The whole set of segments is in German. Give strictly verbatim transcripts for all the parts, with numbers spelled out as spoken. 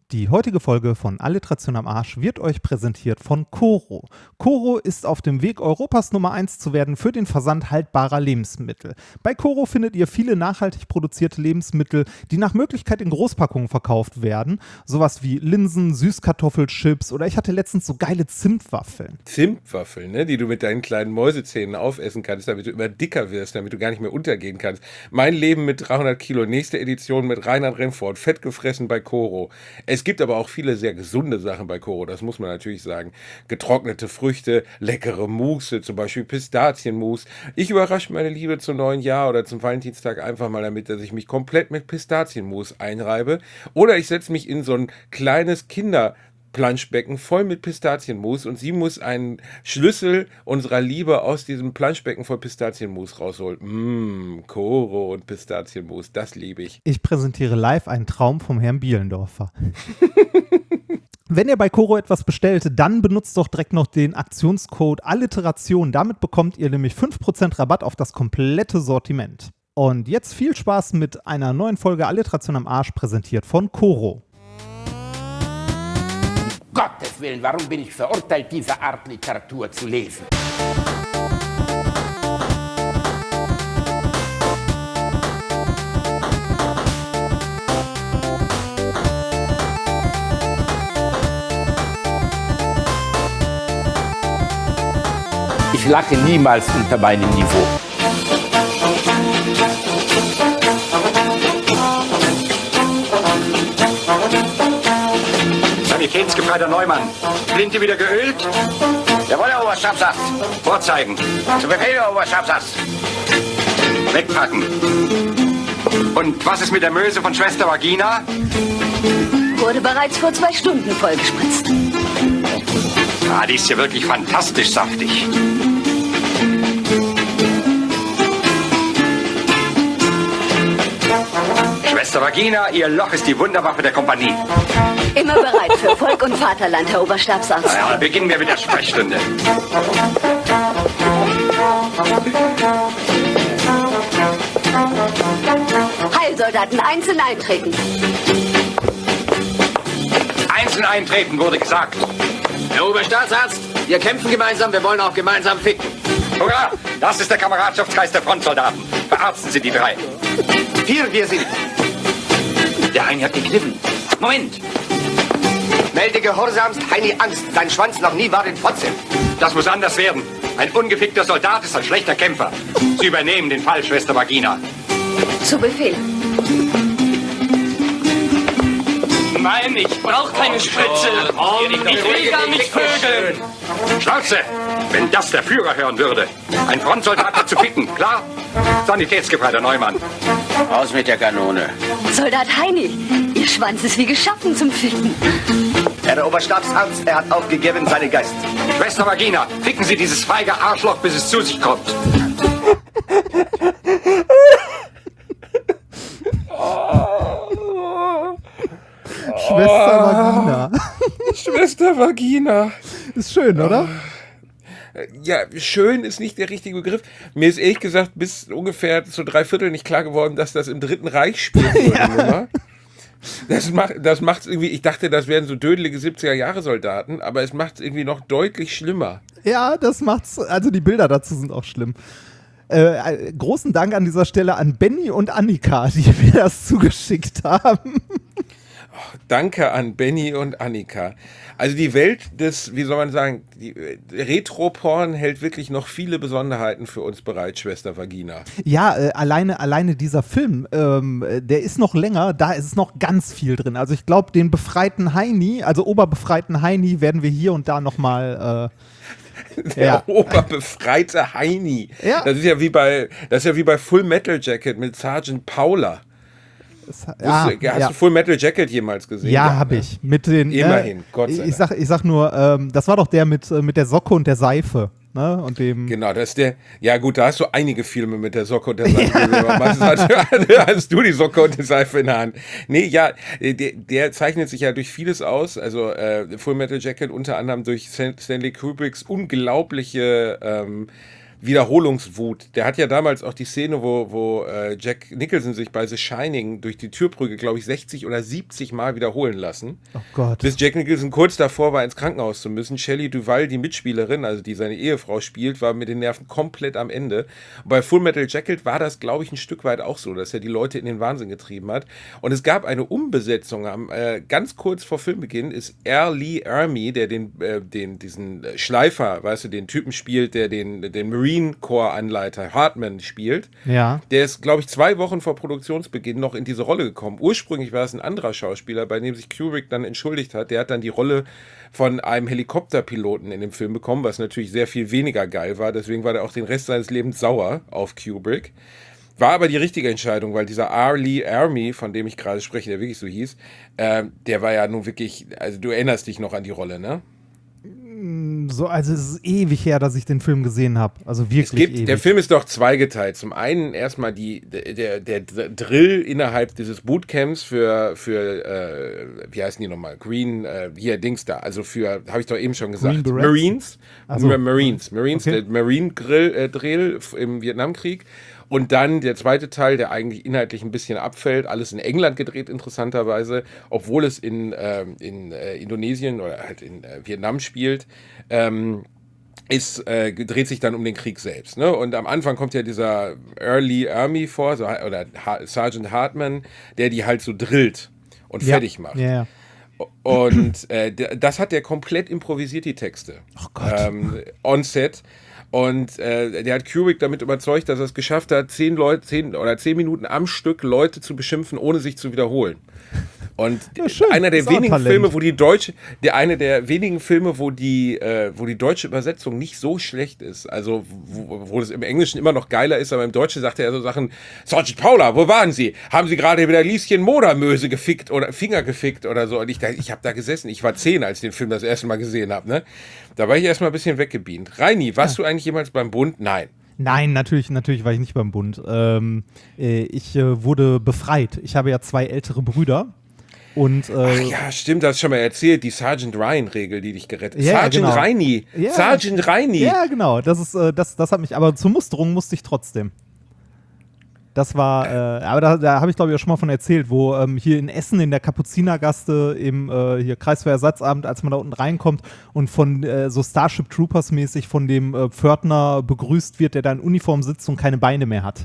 Die heutige Folge von Alliteration am Arsch wird euch präsentiert von Koro. Koro ist auf dem Weg, Europas Nummer eins zu werden für den Versand haltbarer Lebensmittel. Bei Koro findet ihr viele nachhaltig produzierte Lebensmittel, die nach Möglichkeit in Großpackungen verkauft werden. Sowas wie Linsen, Süßkartoffelchips oder ich hatte letztens so geile Zimtwaffeln. Zimtwaffeln, ne, die du mit deinen kleinen Mäusezähnen aufessen kannst, damit du immer dicker wirst, damit du gar nicht mehr untergehen kannst. Mein Leben mit dreihundert Kilo, nächste Edition mit Reinhard Remford, fett gefressen bei Koro. Es gibt aber auch viele sehr gesunde Sachen bei Koro, das muss man natürlich sagen. Getrocknete Früchte, leckere Mousse, zum Beispiel Pistazienmus. Ich überrasche meine Liebe zum neuen Jahr oder zum Valentinstag einfach mal damit, dass ich mich komplett mit Pistazienmus einreibe. Oder ich setze mich in so ein kleines Kinderplanschbecken voll mit Pistazienmus und sie muss einen Schlüssel unserer Liebe aus diesem Planschbecken voll Pistazienmus rausholen. Mmm, Koro und Pistazienmus, das liebe ich. Ich präsentiere live einen Traum vom Herrn Bielendorfer. Wenn ihr bei Koro etwas bestellt, dann benutzt doch direkt noch den Aktionscode Alliteration. Damit bekommt ihr nämlich fünf Prozent Rabatt auf das komplette Sortiment. Und jetzt viel Spaß mit einer neuen Folge Alliteration am Arsch, präsentiert von Koro. Gottes Willen, warum bin ich verurteilt, diese Art Literatur zu lesen? Ich lache niemals unter meinem Niveau. Sanitätsgefreiter Neumann. Flinte wieder geölt? Jawohl, Herr Oberstabsarzt. Vorzeigen. Zu Befehl, Herr Oberstabsarzt. Wegpacken. Und was ist mit der Möse von Schwester Vagina? Wurde bereits vor zwei Stunden vollgespritzt. Ah, die ist ja wirklich fantastisch saftig. Schwester Vagina, ihr Loch ist die Wunderwaffe der Kompanie. Immer bereit für Volk und Vaterland, Herr Oberstabsarzt. Na ja, beginnen wir mit der Sprechstunde. Heilsoldaten einzeln eintreten. Einzeln eintreten, wurde gesagt. Herr Oberstaatsarzt, wir kämpfen gemeinsam, wir wollen auch gemeinsam ficken. Hurra! Das ist der Kameradschaftsgeist der Frontsoldaten. Verarzten Sie die drei. Vier, wir sind. Der eine hat gekniffen. Moment! Melde gehorsamst, Heini Angst. Sein Schwanz noch nie war in Fotze. Das muss anders werden. Ein ungefickter Soldat ist ein schlechter Kämpfer. Sie übernehmen den Fall, Schwester Vagina. Zu Befehl. Nein, ich brauch keine Spritze. Ich will gar nicht vögeln. Schnauze! Wenn das der Führer hören würde. Ein Frontsoldat hat zu ficken, klar? Sanitätsgefreiter Neumann. Raus mit der Kanone. Soldat Heini, Ihr Schwanz ist wie geschaffen zum Ficken. Herr Oberstabsarzt, er hat aufgegeben seinen Geist. Schwester Vagina, ficken Sie dieses feige Arschloch, bis es zu sich kommt. Schwester Vagina. Schwester Vagina. Ist schön, oder? Ja, schön ist nicht der richtige Begriff. Mir ist ehrlich gesagt bis ungefähr zu drei Viertel nicht klar geworden, dass das im Dritten Reich spielt. Ja. Das macht das macht's irgendwie, ich dachte, das wären so dödelige siebziger-Jahre-Soldaten, aber es macht es irgendwie noch deutlich schlimmer. Ja, das macht's, also die Bilder dazu sind auch schlimm. Äh, großen Dank an dieser Stelle an Benny und Annika, die mir das zugeschickt haben. Danke an Benny und Annika. Also die Welt des, wie soll man sagen, die Retro-Porn hält wirklich noch viele Besonderheiten für uns bereit, Schwester Vagina. Ja, äh, alleine, alleine dieser Film, ähm, der ist noch länger, da ist noch ganz viel drin. Also ich glaube, den befreiten Heini, also oberbefreiten Heini, werden wir hier und da nochmal äh, Der ja. oberbefreite Heini. Ja. Das ist ja wie bei, das ist ja wie bei Full Metal Jacket mit Sergeant Paula. Ja, Hast ja. du Full Metal Jacket jemals gesehen? Ja, ja habe ne? ich. Mit den, Immerhin, äh, Gott sei ich sag, ich sag nur, ähm, das war doch der mit, äh, mit der Socke und der Seife. Ne? Und dem Genau, das ist der. Ja, gut, da hast du einige Filme mit der Socke und der Seife. Ja. Meistens hast, hast du die Socke und die Seife in der Hand. Nee, ja, der, der zeichnet sich ja durch vieles aus. Also äh, Full Metal Jacket unter anderem durch Stanley Kubricks unglaubliche. Ähm, Wiederholungswut. Der hat ja damals auch die Szene, wo, wo äh, Jack Nicholson sich bei The Shining durch die Türbrücke, glaube ich, sechzig oder siebzig Mal wiederholen lassen. Oh Gott. Bis Jack Nicholson kurz davor war, ins Krankenhaus zu müssen. Shelley Duvall, die Mitspielerin, also die seine Ehefrau spielt, war mit den Nerven komplett am Ende. Und bei Full Metal Jacket war das, glaube ich, ein Stück weit auch so, dass er die Leute in den Wahnsinn getrieben hat. Und es gab eine Umbesetzung. Am, äh, ganz kurz vor Filmbeginn ist R. Lee Ermey, der den, äh, den diesen Schleifer, weißt du, den Typen spielt, der den, den Marine Corps-Anleiter Hartman spielt. Ja. Der ist, glaube ich, zwei Wochen vor Produktionsbeginn noch in diese Rolle gekommen. Ursprünglich war es ein anderer Schauspieler, bei dem sich Kubrick dann entschuldigt hat. Der hat dann die Rolle von einem Helikopterpiloten in dem Film bekommen, was natürlich sehr viel weniger geil war. Deswegen war der auch den Rest seines Lebens sauer auf Kubrick. War aber die richtige Entscheidung, weil dieser R. Lee Ermey, von dem ich gerade spreche, der wirklich so hieß, äh, der war ja nun wirklich, also du erinnerst dich noch an die Rolle, ne? So, also es ist ewig her, dass ich den Film gesehen habe. Also wirklich es gibt, ewig. Der Film ist doch zweigeteilt. Zum einen erstmal die, der, der, der Drill innerhalb dieses Bootcamps für, für äh, wie heißen die nochmal? Green, äh, hier, Dings da. Also für, habe ich doch eben schon gesagt, Marines. Also, Marines. Marines, okay. Der Marine Grill, äh, Drill im Vietnamkrieg. Und dann der zweite Teil, der eigentlich inhaltlich ein bisschen abfällt, alles in England gedreht, interessanterweise, obwohl es in, äh, in äh, Indonesien oder halt in äh, Vietnam spielt, ähm, ist, äh, dreht sich dann um den Krieg selbst. Ne? Und am Anfang kommt ja dieser R. Lee Ermey vor, so, oder ha- Sergeant Hartman, der die halt so drillt und ja. fertig macht. Ja, ja. Und äh, das hat der komplett improvisiert, die Texte. Oh Gott. Ähm, on set. Und äh, der hat Kubrick damit überzeugt, dass er es geschafft hat, zehn Leute, zehn oder zehn Minuten am Stück Leute zu beschimpfen, ohne sich zu wiederholen. Und ja, schön. einer der Das ist auch wenigen Talent. Filme, wo die deutsche, der eine der wenigen Filme, wo die, äh, wo die deutsche Übersetzung nicht so schlecht ist. Also wo, wo das im Englischen immer noch geiler ist, aber im Deutschen sagt er so Sachen: Sergeant Paula, wo waren Sie? Haben Sie gerade wieder Lieschen Modermöse gefickt oder Finger gefickt oder so? Und ich, ich habe da gesessen. Ich war zehn, als ich den Film das erste Mal gesehen habe. Ne? Da war ich erstmal ein bisschen weggebeamt. Reini, warst ja. du eigentlich jemals beim Bund? Nein. Nein, natürlich, natürlich war ich nicht beim Bund. Ähm, äh, ich äh, wurde befreit. Ich habe ja zwei ältere Brüder. Und, äh, Ach ja, stimmt, das hast du schon mal erzählt, die Sergeant Ryan-Regel, die dich gerettet hat. Ja, Sergeant genau. Reini. Ja. Sergeant Reini. Ja, genau. Das ist, äh, das, das hat mich, aber zur Musterung musste ich trotzdem. Das war, äh, aber da, da habe ich glaube ich auch schon mal von erzählt, wo ähm, hier in Essen in der Kapuzinergaste im äh, hier Kreiswehrersatzamt, als man da unten reinkommt und von äh, so Starship Troopers mäßig von dem äh, Pförtner begrüßt wird, der da in Uniform sitzt und keine Beine mehr hat.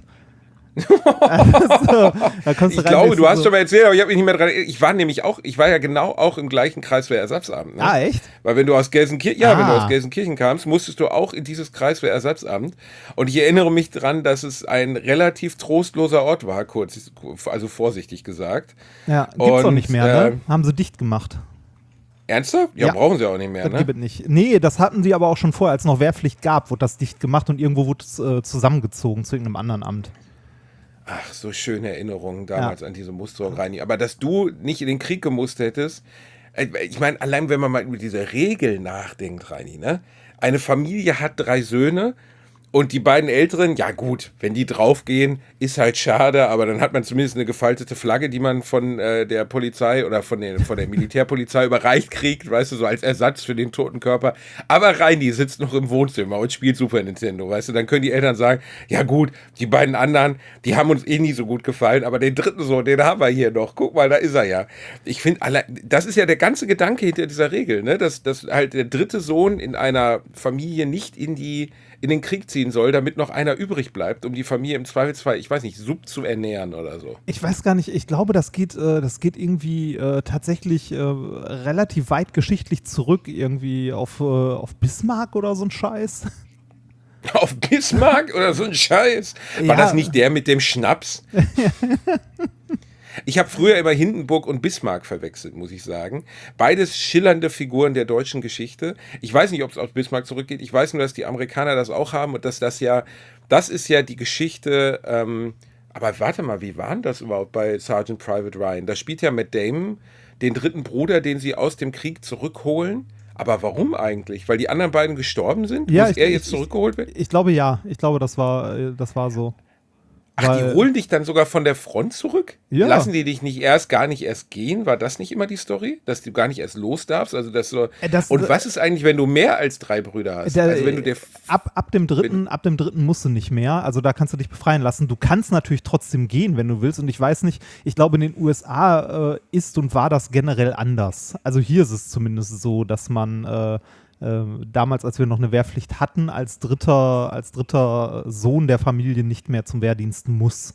also, da kommst du ich rein, glaube, du hast so schon mal erzählt, aber ich habe mich nicht mehr dran erinnert. Ich war nämlich auch, ich war ja genau auch im gleichen Kreiswehrersatzamt. Ne? Ah, echt? Weil wenn du aus Gelsenkirchen, ja, ah. wenn du aus Gelsenkirchen kamst, musstest du auch in dieses Kreiswehrersatzamt. Und ich erinnere mich dran, dass es ein relativ trostloser Ort war, kurz, also vorsichtig gesagt. Ja, gibt's auch nicht mehr, ne? Äh, Haben sie dicht gemacht. Ernsthaft? Ja, Ja. brauchen sie auch nicht mehr, Das ne? gibt es nicht. Nee, das hatten sie aber auch schon vorher, als es noch Wehrpflicht gab, wurde das dicht gemacht und irgendwo wurde es äh, zusammengezogen zu irgendeinem anderen Amt. Ach, so schöne Erinnerungen damals Ja. an diese Musterung, Reini. Aber dass du nicht in den Krieg gemusst hättest, äh, ich meine, allein wenn man mal über diese Regel nachdenkt, Reini, ne? Eine Familie hat drei Söhne und die beiden Älteren, ja gut, wenn die draufgehen, ist halt schade, aber dann hat man zumindest eine gefaltete Flagge, die man von äh, der Polizei oder von, den, von der Militärpolizei überreicht kriegt, weißt du, so als Ersatz für den toten Körper. Aber Reini sitzt noch im Wohnzimmer und spielt Super Nintendo, weißt du, dann können die Eltern sagen, ja gut, die beiden anderen, die haben uns eh nie so gut gefallen, aber den dritten Sohn, den haben wir hier noch, guck mal, da ist er ja. Ich finde, das ist ja der ganze Gedanke hinter dieser Regel, ne, dass, dass halt der dritte Sohn in einer Familie nicht in die in den Krieg ziehen soll, damit noch einer übrig bleibt, um die Familie im Zweifelsfall, ich weiß nicht, Sub zu ernähren oder so. Ich weiß gar nicht, ich glaube, das geht, äh, das geht irgendwie äh, tatsächlich äh, relativ weit geschichtlich zurück, irgendwie auf, äh, auf Bismarck oder so ein Scheiß. Auf Bismarck oder so ein Scheiß? War Ja. das nicht der mit dem Schnaps? Ich habe früher immer Hindenburg und Bismarck verwechselt, muss ich sagen. Beides schillernde Figuren der deutschen Geschichte. Ich weiß nicht, ob es auf Bismarck zurückgeht. Ich weiß nur, dass die Amerikaner das auch haben und dass das ja, das ist ja die Geschichte, ähm, aber warte mal, wie war denn das überhaupt bei Sergeant Private Ryan? Da spielt ja Matt Damon den dritten Bruder, den sie aus dem Krieg zurückholen. Aber warum eigentlich? Weil die anderen beiden gestorben sind? Ja, Muss ich- er ich- jetzt zurückgeholt werden? Ich, ich glaube ja, ich glaube, das war, äh, das war so. Ach, die Weil- holen dich dann sogar von der Front zurück? Ja. lassen die dich nicht erst gar nicht erst gehen? War das nicht immer die Story? Dass du gar nicht erst los darfst? Also das so. Das, und was ist eigentlich, wenn du mehr als drei Brüder hast? Der, also wenn du der ab, ab dem dritten, ab dem dritten musst du nicht mehr. Also da kannst du dich befreien lassen. Du kannst natürlich trotzdem gehen, wenn du willst. Und ich weiß nicht, ich glaube in den U S A äh, ist und war das generell anders. Also hier ist es zumindest so, dass man äh, äh, damals, als wir noch eine Wehrpflicht hatten, als dritter, als dritter Sohn der Familie nicht mehr zum Wehrdienst muss.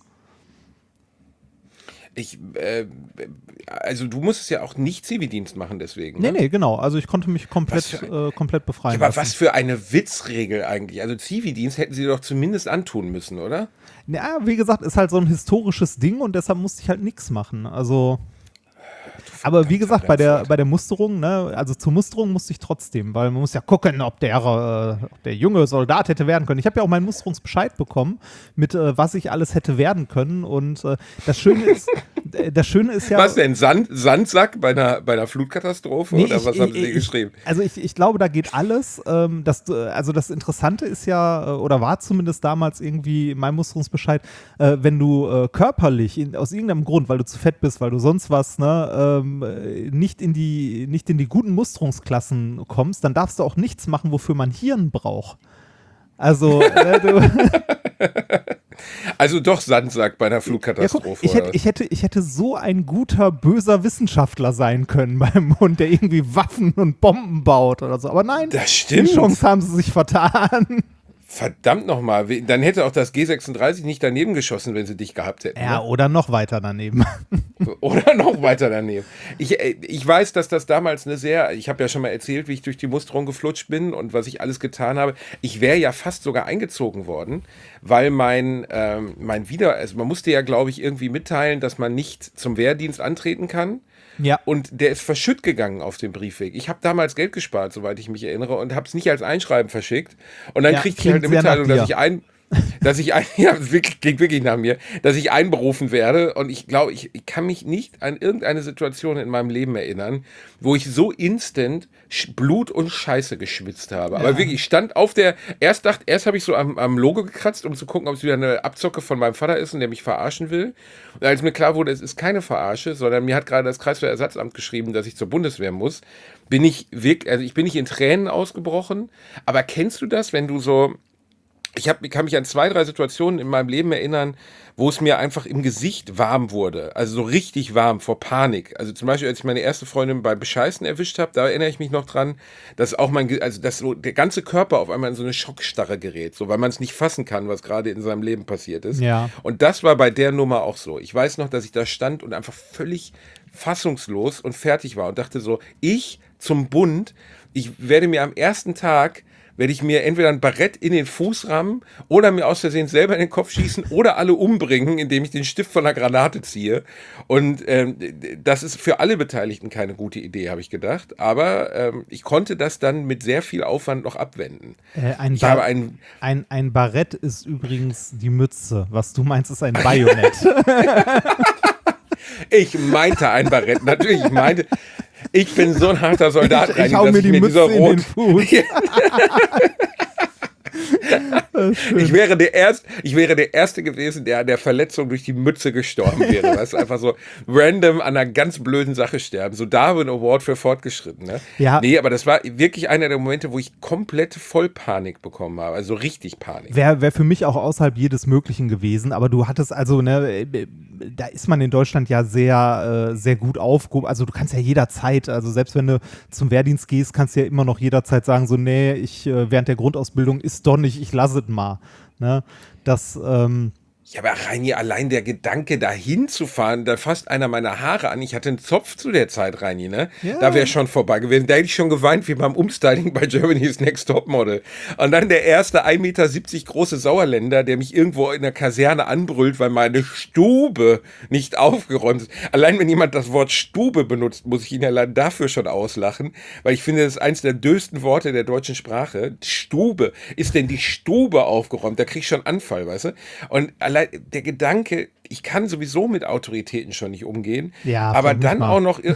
Ich, äh, also du musstest ja auch nicht Zivildienst machen deswegen. Nee, ne? nee, genau. Also ich konnte mich komplett, ein, äh, komplett befreien ja, aber lassen. was für eine Witzregel eigentlich. Also Zivildienst hätten sie doch zumindest antun müssen, oder? Ja, wie gesagt, ist halt so ein historisches Ding und deshalb musste ich halt nichts machen. Also aber wie gesagt, bei der, bei der Musterung, ne, also zur Musterung musste ich trotzdem, weil man muss ja gucken, ob der, äh, ob der junge Soldat hätte werden können. Ich habe ja auch meinen Musterungsbescheid bekommen, mit äh, was ich alles hätte werden können. Und äh, das Schöne ist, äh, das Schöne ist ja. Was denn? Sand, Sandsack bei einer, bei einer Flutkatastrophe? Nee, oder ich, was haben Sie ich, geschrieben? Also ich, ich glaube, da geht alles. Ähm, das, also das Interessante ist ja, oder war zumindest damals irgendwie in meinem Musterungsbescheid, äh, wenn du äh, körperlich, in, aus irgendeinem Grund, weil du zu fett bist, weil du sonst was, ne, ähm, nicht in die, nicht in die guten Musterungsklassen kommst, dann darfst du auch nichts machen, wofür man Hirn braucht. Also, äh, du Also doch Sandsack bei einer Flugkatastrophe. Ja, guck, ich, hätte, ich, hätte, ich hätte so ein guter, böser Wissenschaftler sein können beim Hund, der irgendwie Waffen und Bomben baut oder so. Aber nein, das stimmt. Die Chance haben sie sich vertan. Verdammt nochmal, dann hätte auch das G sechsunddreißig nicht daneben geschossen, wenn sie dich gehabt hätten. Ja, ne? oder noch weiter daneben. Oder noch weiter daneben. Ich, ich weiß, dass das damals eine sehr, ich habe ja schon mal erzählt, wie ich durch die Musterung geflutscht bin und was ich alles getan habe. Ich wäre ja fast sogar eingezogen worden, weil mein, ähm, mein Wieder, also man musste ja, glaube ich, irgendwie mitteilen, dass man nicht zum Wehrdienst antreten kann. Ja. Und der ist verschütt gegangen auf dem Briefweg. Ich habe damals Geld gespart, soweit ich mich erinnere, und habe es nicht als Einschreiben verschickt. Und dann Ja, kriegte ich halt eine Mitteilung, dass ich ein, dass ich ein, ja, wirklich, ging wirklich nach mir, dass ich einberufen werde. Und ich glaube, ich, ich kann mich nicht an irgendeine Situation in meinem Leben erinnern, wo ich so instant Blut und Scheiße geschwitzt habe. Ja. Aber wirklich, ich stand auf der, erst dachte, erst habe ich so am, am Logo gekratzt, um zu gucken, ob es wieder eine Abzocke von meinem Vater ist und der mich verarschen will. Und als mir klar wurde, es ist keine Verarsche, sondern mir hat gerade das Kreiswehrersatzamt geschrieben, dass ich zur Bundeswehr muss, bin ich wirklich, also ich bin nicht in Tränen ausgebrochen. Aber kennst du das, wenn du so, ich, hab, ich kann mich an zwei, drei Situationen in meinem Leben erinnern, wo es mir einfach im Gesicht warm wurde. Also so richtig warm vor Panik. Also zum Beispiel, als ich meine erste Freundin beim Bescheißen erwischt habe, da erinnere ich mich noch dran, dass auch mein, also dass so der ganze Körper auf einmal in so eine Schockstarre gerät, so weil man es nicht fassen kann, was gerade in seinem Leben passiert ist. Ja. Und das war bei der Nummer auch so. Ich weiß noch, dass ich da stand und einfach völlig fassungslos und fertig war und dachte so, ich zum Bund, ich werde mir am ersten Tag werde ich mir entweder ein Barett in den Fuß rammen oder mir aus Versehen selber in den Kopf schießen oder alle umbringen, indem ich den Stift von der Granate ziehe. Und ähm, das ist für alle Beteiligten keine gute Idee, habe ich gedacht. Aber ähm, ich konnte das dann mit sehr viel Aufwand noch abwenden. Äh, ein, ich ba- habe ein, ein, ein Barett ist übrigens die Mütze. Was du meinst, ist ein Bajonett. Ich meinte ein Barett, natürlich, ich meinte, ich bin so ein harter Soldat, ich, ich hau mir die mir Mütze in Rot den Fuß. Ich wäre, der Erst, ich wäre der Erste gewesen, der an der Verletzung durch die Mütze gestorben wäre. Das ist einfach so random an einer ganz blöden Sache sterben. So Darwin Award für Fortgeschrittene. Ja. Nee, aber das war wirklich einer der Momente, wo ich komplett voll Panik bekommen habe. Also richtig Panik. Wäre wär für mich auch außerhalb jedes Möglichen gewesen. Aber du hattest also, ne, da ist man in Deutschland ja sehr, äh, sehr gut aufgehoben. Also du kannst ja jederzeit, also selbst wenn du zum Wehrdienst gehst, kannst du ja immer noch jederzeit sagen, so, nee, ich äh, während der Grundausbildung ist doch nicht, ich lasse es mal. Ne? Das, ähm, Ja, aber Reini, allein der Gedanke, da hinzufahren, da fasst einer meiner Haare an. Ich hatte einen Zopf zu der Zeit, Reini, ne? Ja. Da wäre schon vorbei gewesen. Da hätte ich schon geweint, wie beim Umstyling bei Germany's Next Topmodel. Und dann der erste ein Meter siebzig große Sauerländer, der mich irgendwo in der Kaserne anbrüllt, weil meine Stube nicht aufgeräumt ist. Allein wenn jemand das Wort Stube benutzt, muss ich ihn allein dafür schon auslachen, weil ich finde, das ist eins der dösten Worte der deutschen Sprache. Stube. Ist denn die Stube aufgeräumt? Da krieg ich schon Anfall, weißt du? Und allein der Gedanke, ich kann sowieso mit Autoritäten schon nicht umgehen, Ja, aber vermut dann mal. auch noch,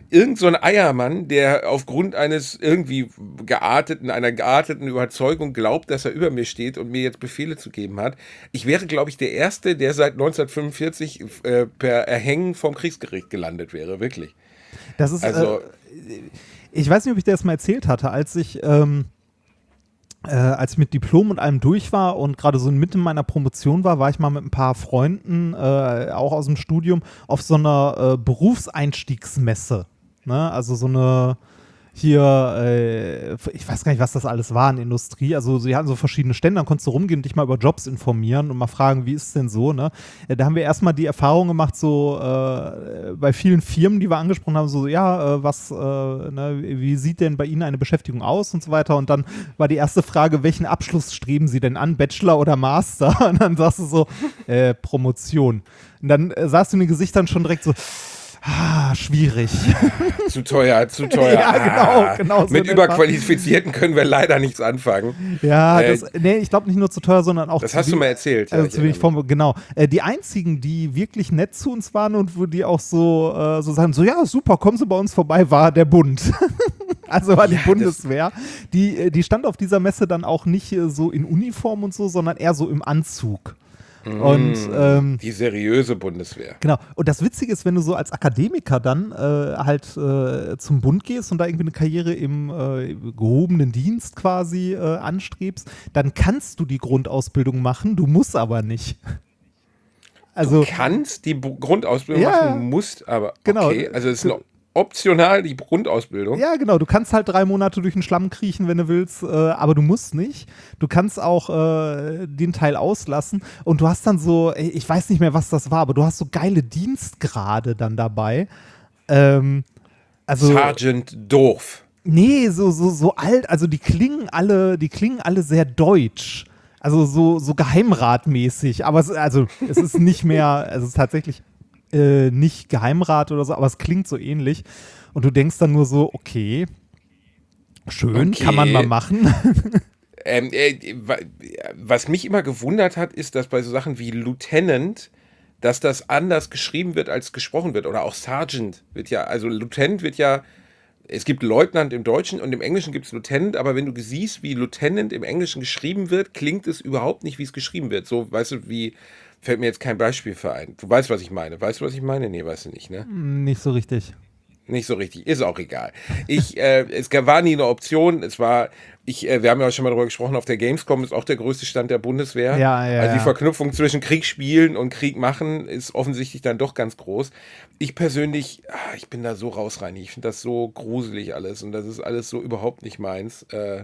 irgend so ein Eiermann, der aufgrund eines irgendwie gearteten, einer gearteten Überzeugung glaubt, dass er über mir steht und mir jetzt Befehle zu geben hat. Ich wäre, glaube ich, der Erste, der seit neunzehnhundertfünfundvierzig äh, per Erhängen vom Kriegsgericht gelandet wäre, wirklich. Das ist, also, äh, ich weiß nicht, ob ich dir das mal erzählt hatte, als ich, ähm, äh, als ich mit Diplom und allem durch war und gerade so in Mitte meiner Promotion war, war ich mal mit ein paar Freunden, äh, auch aus dem Studium, auf so einer äh, Berufseinstiegsmesse. Ne? Also so eine hier, äh, ich weiß gar nicht, was das alles war in Industrie, also sie hatten so verschiedene Stände, dann konntest du rumgehen und dich mal über Jobs informieren und mal fragen, wie ist es denn so, ne? Da haben wir erstmal die Erfahrung gemacht, so äh, bei vielen Firmen, die wir angesprochen haben, so, ja, äh, was, äh, ne, wie sieht denn bei Ihnen eine Beschäftigung aus und so weiter, und dann war die erste Frage, welchen Abschluss streben Sie denn an, Bachelor oder Master? Und dann sagst du so, äh, Promotion. Und dann äh, sahst du in den Gesichtern schon direkt so, ah, schwierig. Zu teuer, zu teuer. Ja, genau, ah, genau. So mit Überqualifizierten können wir leider nichts anfangen. Ja, äh, das, nee, ich glaube nicht nur zu teuer, sondern auch Das zu hast du wenig- mal erzählt. Also ja, zu wenig Form, genau. Äh, die einzigen, die wirklich nett zu uns waren und wo die auch so, äh, so sagen, so, ja, super, kommen Sie bei uns vorbei, war der Bund. Also war die Ja, Bundeswehr. Die, äh, die stand auf dieser Messe dann auch nicht äh, so in Uniform und so, sondern eher so im Anzug. Und ähm, Die seriöse Bundeswehr. genau. Und das Witzige ist, wenn du so als Akademiker dann äh, halt äh, zum Bund gehst und da irgendwie eine Karriere im äh, gehobenen Dienst quasi äh, anstrebst, dann kannst du die Grundausbildung machen, du musst aber nicht. Also, Du kannst die Bu- Grundausbildung Ja. machen, musst aber. Genau. Okay, also es ist noch optional die Grundausbildung. ja, genau, du kannst halt drei Monate durch den Schlamm kriechen, wenn du willst, äh, aber du musst nicht. Du kannst auch äh, den Teil auslassen und du hast dann so, ey, ich weiß nicht mehr, was das war, aber du hast so geile Dienstgrade dann dabei. Ähm, also Sergeant Dorf. Nee, so, so, so alt, also die klingen alle, die klingen alle sehr deutsch. Also so, so geheimratmäßig. Aber es, also, es ist nicht mehr, es ist tatsächlich äh, nicht Geheimrat oder so, aber es klingt so ähnlich. Und du denkst dann nur so, okay, schön, Okay. kann man mal machen. Ähm, äh, wa- was mich immer gewundert hat, ist, dass bei so Sachen wie Lieutenant, dass das anders geschrieben wird, als gesprochen wird. Oder auch Sergeant wird ja, also Lieutenant wird ja, es gibt Leutnant im Deutschen und im Englischen gibt es Lieutenant, aber wenn du siehst, wie Lieutenant im Englischen geschrieben wird, klingt es überhaupt nicht, wie es geschrieben wird. So, weißt du, wie, fällt mir jetzt kein Beispiel für ein. Du weißt, was ich meine. Weißt du, was ich meine? Nee, weißt du nicht, ne? Nicht so richtig. Nicht so richtig, ist auch egal. Ich, äh, es war nie eine Option. Es war, ich, äh, wir haben ja auch schon mal darüber gesprochen, auf der Gamescom ist auch der größte Stand der Bundeswehr. Ja, ja, also die ja. Verknüpfung zwischen Krieg spielen und Krieg machen ist offensichtlich dann doch ganz groß. Ich persönlich, ah, ich bin da so rausreinig. Ich finde das so gruselig alles und das ist alles so überhaupt nicht meins. Äh,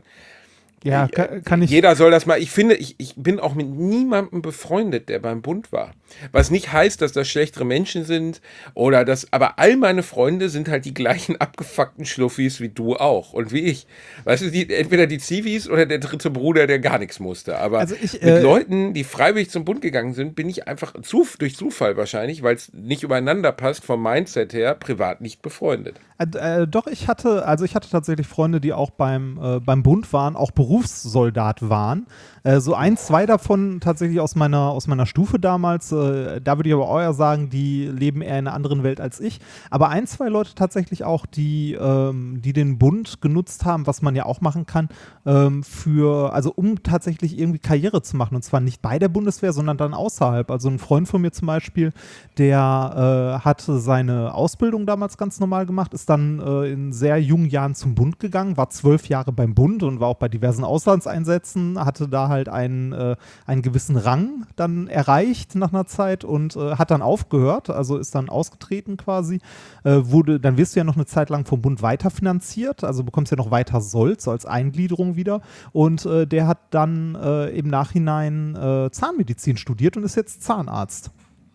Ja, kann, kann ich. Jeder soll das mal. Ich finde, ich, ich bin auch mit niemandem befreundet, der beim Bund war. Was nicht heißt, dass das schlechtere Menschen sind oder das, aber all meine Freunde sind halt die gleichen abgefuckten Schluffis wie du auch und wie ich. Weißt du, die, entweder die Zivis oder der dritte Bruder, der gar nichts musste. Aber Also ich, mit äh, Leuten, die freiwillig zum Bund gegangen sind, bin ich einfach zu, durch Zufall wahrscheinlich, weil es nicht übereinander passt, vom Mindset her, privat nicht befreundet. Äh, äh, doch, ich hatte, also ich hatte tatsächlich Freunde, die auch beim, äh, beim Bund waren, auch Berufssoldat waren. Äh, so ein, zwei davon tatsächlich aus meiner, aus meiner Stufe damals. Äh, da würde ich aber auch eher sagen, die leben eher in einer anderen Welt als ich. Aber ein, zwei Leute tatsächlich auch, die, ähm, die den Bund genutzt haben, was man ja auch machen kann, ähm, für, also um tatsächlich irgendwie Karriere zu machen. Und zwar nicht bei der Bundeswehr, sondern dann außerhalb. Also ein Freund von mir zum Beispiel, der äh, hatte seine Ausbildung damals ganz normal gemacht, ist dann äh, in sehr jungen Jahren zum Bund gegangen, war zwölf Jahre beim Bund und war auch bei diversen Auslandseinsätzen, hatte da halt einen, äh, einen gewissen Rang dann erreicht nach einer Zeit und äh, hat dann aufgehört, also ist dann ausgetreten quasi, äh, wurde, dann wirst du ja noch eine Zeit lang vom Bund weiterfinanziert, also bekommst ja noch weiter Sold, so als Eingliederung wieder, und äh, der hat dann äh, im Nachhinein äh, Zahnmedizin studiert und ist jetzt Zahnarzt.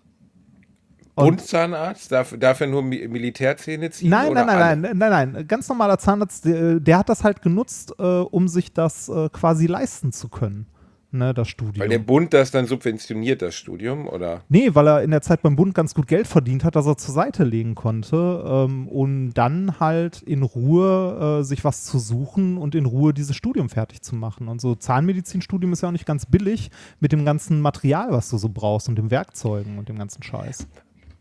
Und Zahnarzt? Darf, darf er nur Mi- Militärzähne ziehen? Nein, oder nein, nein, alle? nein, nein, nein, ganz normaler Zahnarzt, der, der hat das halt genutzt, äh, um sich das äh, quasi leisten zu können, ne, das Studium. Weil der Bund das dann subventioniert, das Studium, oder? Nee, weil er in der Zeit beim Bund ganz gut Geld verdient hat, das er zur Seite legen konnte, ähm, um dann halt in Ruhe äh, sich was zu suchen und in Ruhe dieses Studium fertig zu machen. Und so Zahnmedizinstudium ist ja auch nicht ganz billig mit dem ganzen Material, was du so brauchst und den Werkzeugen und dem ganzen Scheiß.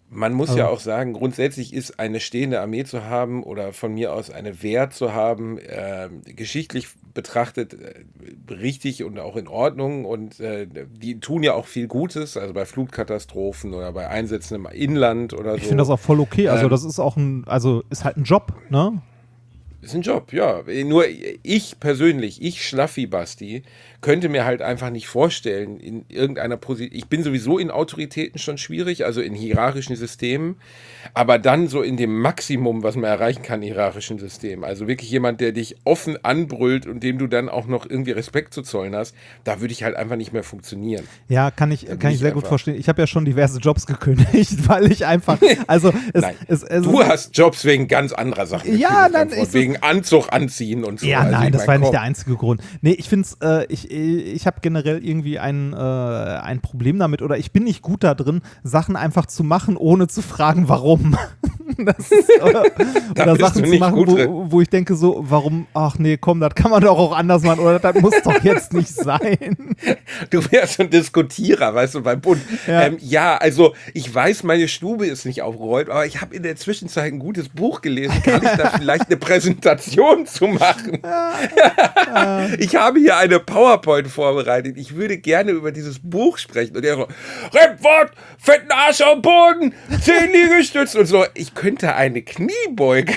Man muss Also- ja auch sagen, grundsätzlich ist eine stehende Armee zu haben oder von mir aus eine Wehr zu haben, äh, geschichtlich betrachtet äh, richtig und auch in Ordnung und äh, die tun ja auch viel Gutes, also bei Flutkatastrophen oder bei Einsätzen im Inland oder so. Ich finde das auch voll okay. Also Ähm, das ist auch ein, also ist halt ein Job, ne? Ist ein Job, ja. Nur ich persönlich, ich Schlaffi-Basti, könnte mir halt einfach nicht vorstellen, in irgendeiner Position, ich bin sowieso in Autoritäten schon schwierig, also in hierarchischen Systemen, aber dann so in dem Maximum, was man erreichen kann, in hierarchischen Systemen. Also wirklich jemand, der dich offen anbrüllt und dem du dann auch noch irgendwie Respekt zu zollen hast, da würde ich halt einfach nicht mehr funktionieren. Ja, kann ich, Da bin kann ich ich sehr gut einfach- verstehen. Ich habe ja schon diverse Jobs gekündigt, weil ich einfach, also es, Nein, es, es du hast Jobs wegen ganz anderer Sachen. Ja, gekündigt, nein, mein Freund, ich- wegen Anzug anziehen und so. Ja, Also nein, ich das mein, war nicht komm. der einzige Grund. Nee, ich finde es, äh, ich, ich habe generell irgendwie ein, äh, ein Problem damit oder ich bin nicht gut da drin, Sachen einfach zu machen, ohne zu fragen, warum. Das ist, oder Da oder bist Sachen du zu nicht machen, gut drin. wo, wo ich denke so, warum, ach nee, komm, das kann man doch auch anders machen oder das muss doch jetzt nicht sein. Du wärst ein Diskutierer, weißt du, beim Bund. Ja. Ja. Ähm, ja, also ich weiß, meine Stube ist nicht aufgeräumt, aber ich habe in der Zwischenzeit ein gutes Buch gelesen. Kann ich da vielleicht eine Präsentation zu machen? Ich habe hier eine PowerPoint vorbereitet. Ich würde gerne über dieses Buch sprechen. Und er so, Repwort, fetten Arsch am Boden, zehn Liegestützen und so. Ich könnte eine Kniebeuge.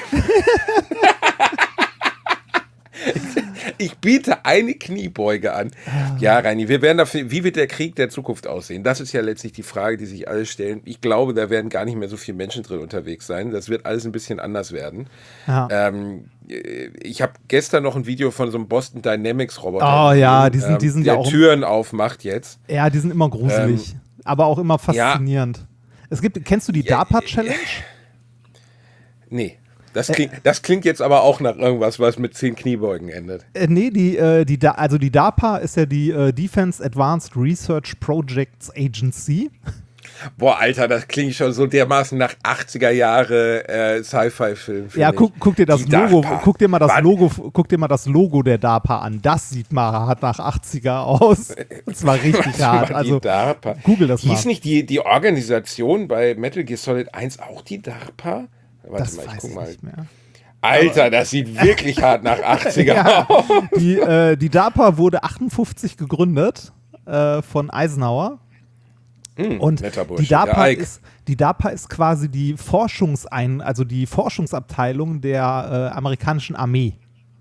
Ich biete eine Kniebeuge an. Ja, Reini, wir werden dafür, wie wird der Krieg der Zukunft aussehen? Das ist ja letztlich die Frage, die sich alle stellen. Ich glaube, da werden gar nicht mehr so viele Menschen drin unterwegs sein. Das wird alles ein bisschen anders werden. Ja. Ähm, ich habe gestern noch ein Video von so einem Boston Dynamics Roboter. Oh ja, gesehen, die sind- die sind ja der auch- Türen aufmacht jetzt. Ja, die sind immer gruselig, aber auch immer ja. faszinierend. Es gibt, kennst du die Ja, DARPA-Challenge? Nee. Das klingt, das klingt jetzt aber auch nach irgendwas, was mit zehn Kniebeugen endet. Äh, nee, die, äh, die, Da- also die DARPA ist ja die äh, Defense Advanced Research Projects Agency. Boah, Alter, das klingt schon so dermaßen nach achtziger Jahre äh, Sci-Fi-Film. Ja, find guck, ich. guck dir das Die Logo, DARPA. guck dir mal das Wann- Logo, guck dir mal das Logo der DARPA an. Das sieht mal hart nach achtziger aus. Und zwar richtig Was hart. macht die Also DARPA? google das mal. Hieß nicht die, die Organisation bei Metal Gear Solid eins auch die DARPA? Warte das mal, ich weiß guck ich mal. nicht mehr. Alter, das sieht wirklich hart nach achtziger Ja, aus. die, äh, die DARPA wurde achtundfünfzig gegründet äh, von Eisenhower. Und netter die Bursche, der DARPA, Ike. ist, die DARPA ist quasi die Forschungsein, also die Forschungsabteilung der äh, amerikanischen Armee.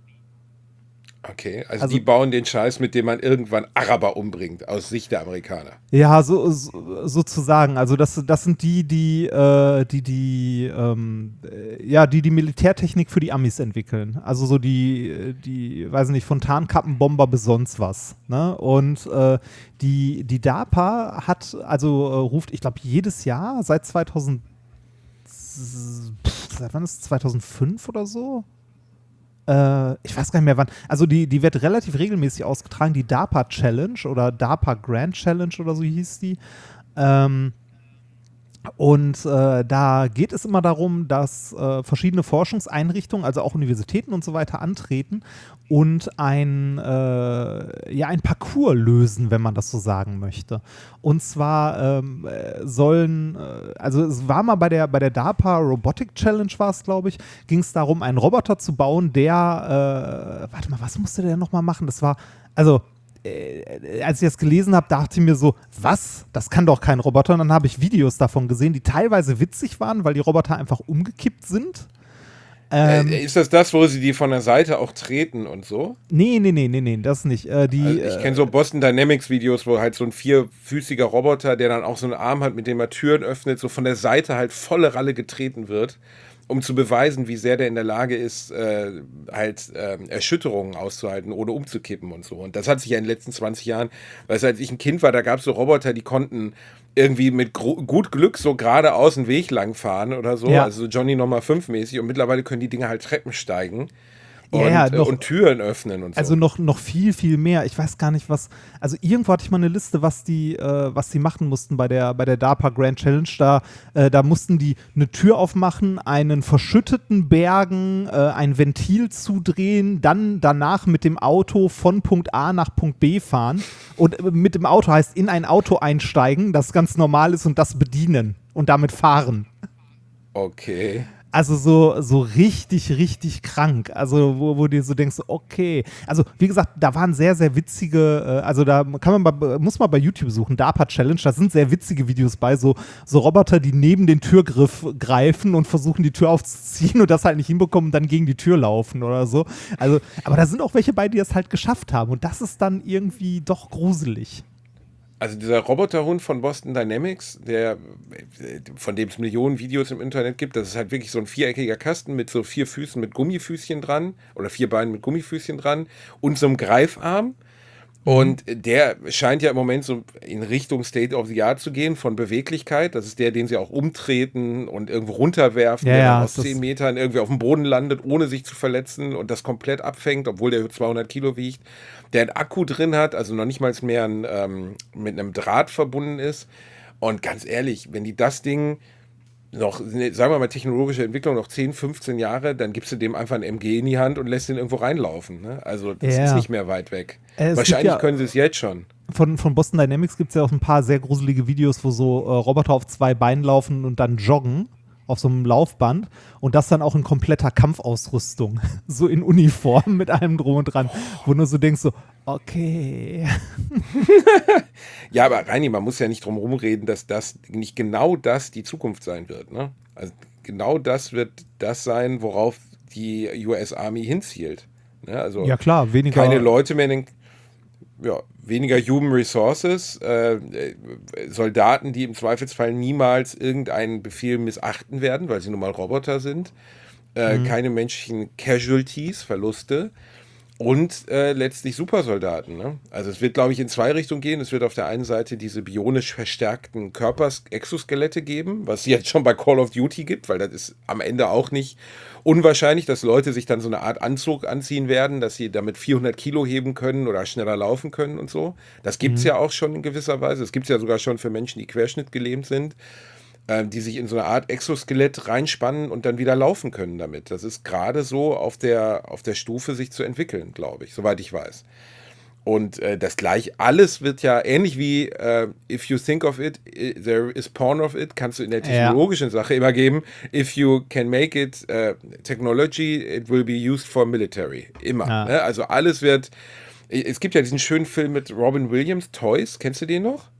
Okay, also, Also- die bauen den Scheiß, mit dem man irgendwann Araber umbringt, aus Sicht der Amerikaner. Ja, so, so sozusagen. Also das, das sind die, die, äh, die, die, ähm, äh, ja, die die Militärtechnik für die Amis entwickeln. Also so die, die, weiß nicht, von Tarnkappenbomber bis sonst was. Ne? Und äh, die, die DARPA hat, also äh, ruft, ich glaube, jedes Jahr seit zweitausend, pff, seit wann ist es, zweitausendfünf oder so? Äh, ich weiß gar nicht mehr wann. Also die, die wird relativ regelmäßig ausgetragen, die DARPA Challenge oder DARPA Grand Challenge oder so hieß die. Ähm, und äh, da geht es immer darum, dass äh, verschiedene Forschungseinrichtungen, also auch Universitäten und so weiter, antreten und ein, äh, ja, ein Parcours lösen, wenn man das so sagen möchte. Und zwar ähm, äh, sollen, äh, also es war mal bei der, bei der DARPA Robotic Challenge, war es, glaube ich, ging es darum, einen Roboter zu bauen, der, äh, warte mal, was musste der nochmal machen? Das war, also Äh, als ich das gelesen habe, dachte ich mir so, was? Das kann doch kein Roboter. Und dann habe ich Videos davon gesehen, die teilweise witzig waren, weil die Roboter einfach umgekippt sind. Ähm, äh, ist das das, wo sie die von der Seite auch treten und so? nee, nee, nee, nee, nee, das nicht. Äh, die, Also ich kenne so Boston Dynamics Videos, wo halt so ein vierfüßiger Roboter, der dann auch so einen Arm hat, mit dem er Türen öffnet, so von der Seite halt volle Ralle getreten wird, um zu beweisen, wie sehr der in der Lage ist, äh, halt äh, Erschütterungen auszuhalten, ohne umzukippen und so. Und das hat sich ja in den letzten zwanzig Jahren, weißt du, als ich ein Kind war, da gab es so Roboter, die konnten irgendwie mit gut Glück so geradeaus einen Weg lang fahren oder so, Ja. also so Johnny Nummer fünf mäßig, und mittlerweile können die Dinge halt Treppen steigen. Und, Ja, ja, äh, noch- und Türen öffnen und so. Also noch, noch viel, viel mehr. Ich weiß gar nicht, was. Also irgendwo hatte ich mal eine Liste, was die, äh, was die machen mussten bei der, bei der DARPA Grand Challenge. Da, äh, da mussten die eine Tür aufmachen, einen verschütteten bergen, äh, ein Ventil zudrehen, dann danach mit dem Auto von Punkt A nach Punkt B fahren. Und äh, mit dem Auto heißt in ein Auto einsteigen, das ganz normal ist, und das bedienen und damit fahren. Okay. Also so, so richtig, richtig krank. Also wo, wo du dir so denkst, okay. Also wie gesagt, da waren sehr, sehr witzige, äh, also da kann man mal, muss man bei YouTube suchen, DARPA Challenge, da sind sehr witzige Videos bei, so, so Roboter, die neben den Türgriff greifen und versuchen, die Tür aufzuziehen und das halt nicht hinbekommen und dann gegen die Tür laufen oder so. Also, aber da sind auch welche bei, die das halt geschafft haben und das ist dann irgendwie doch gruselig. Also dieser Roboterhund von Boston Dynamics, der, von dem es Millionen Videos im Internet gibt, das ist halt wirklich so ein viereckiger Kasten mit so vier Füßen mit Gummifüßchen dran oder vier Beinen mit Gummifüßchen dran und so einem Greifarm. Und der scheint ja im Moment so in Richtung State of the Art zu gehen von Beweglichkeit. Das ist der, den sie auch umtreten und irgendwo runterwerfen, Ja, der ja, dann aus das- zehn Metern irgendwie auf dem Boden landet, ohne sich zu verletzen und das komplett abfängt, obwohl der zweihundert Kilo wiegt. Der einen Akku drin hat, also noch nicht mal mehr ein, ähm, mit einem Draht verbunden ist. Und ganz ehrlich, wenn die das Ding noch, sagen wir mal, technologische Entwicklung noch zehn, fünfzehn Jahre, dann gibst du dem einfach ein M G in die Hand und lässt ihn irgendwo reinlaufen. Ne? Also das Ja. ist nicht mehr weit weg. Äh, es Wahrscheinlich gibt ja- können sie es jetzt schon. Von, von Boston Dynamics gibt es ja auch ein paar sehr gruselige Videos, wo so äh, Roboter auf zwei Beinen laufen und dann joggen auf so einem Laufband und das dann auch in kompletter Kampfausrüstung, so in Uniform mit allem drum und dran, wo du nur so denkst so, okay. Ja, aber Reini, man muss ja nicht drum rumreden, dass das nicht genau das die Zukunft sein wird. Ne? Also genau das wird das sein, worauf die U S Army hinzielt. Ne? Also Ja klar, weniger. keine Leute mehr in den, ja, weniger Human Resources, äh, äh, Soldaten, die im Zweifelsfall niemals irgendeinen Befehl missachten werden, weil sie nun mal Roboter sind, äh, Mhm. keine menschlichen Casualties, Verluste und äh, letztlich Supersoldaten. Ne? Also es wird, glaube ich, in zwei Richtungen gehen. Es wird auf der einen Seite diese bionisch verstärkten Körpers-Exoskelette geben, was es jetzt schon bei Call of Duty gibt, weil das ist am Ende auch nicht unwahrscheinlich, dass Leute sich dann so eine Art Anzug anziehen werden, dass sie damit vierhundert Kilo heben können oder schneller laufen können und so. Das gibt es ja auch schon in gewisser Weise. Es gibt es ja sogar schon für Menschen, die querschnittgelähmt sind, äh, die sich in so eine Art Exoskelett reinspannen und dann wieder laufen können damit. Das ist gerade so auf der, auf der Stufe, sich zu entwickeln, glaube ich, soweit ich weiß. Und äh, das gleich, alles wird ja ähnlich wie äh, if you think of it, i- there is porn of it, kannst du in der technologischen Sache immer geben. If you can make it uh, technology, it will be used for military. Immer. Ja. Ne? Also alles wird. Es gibt ja diesen schönen Film mit Robin Williams, Toys, kennst du den noch?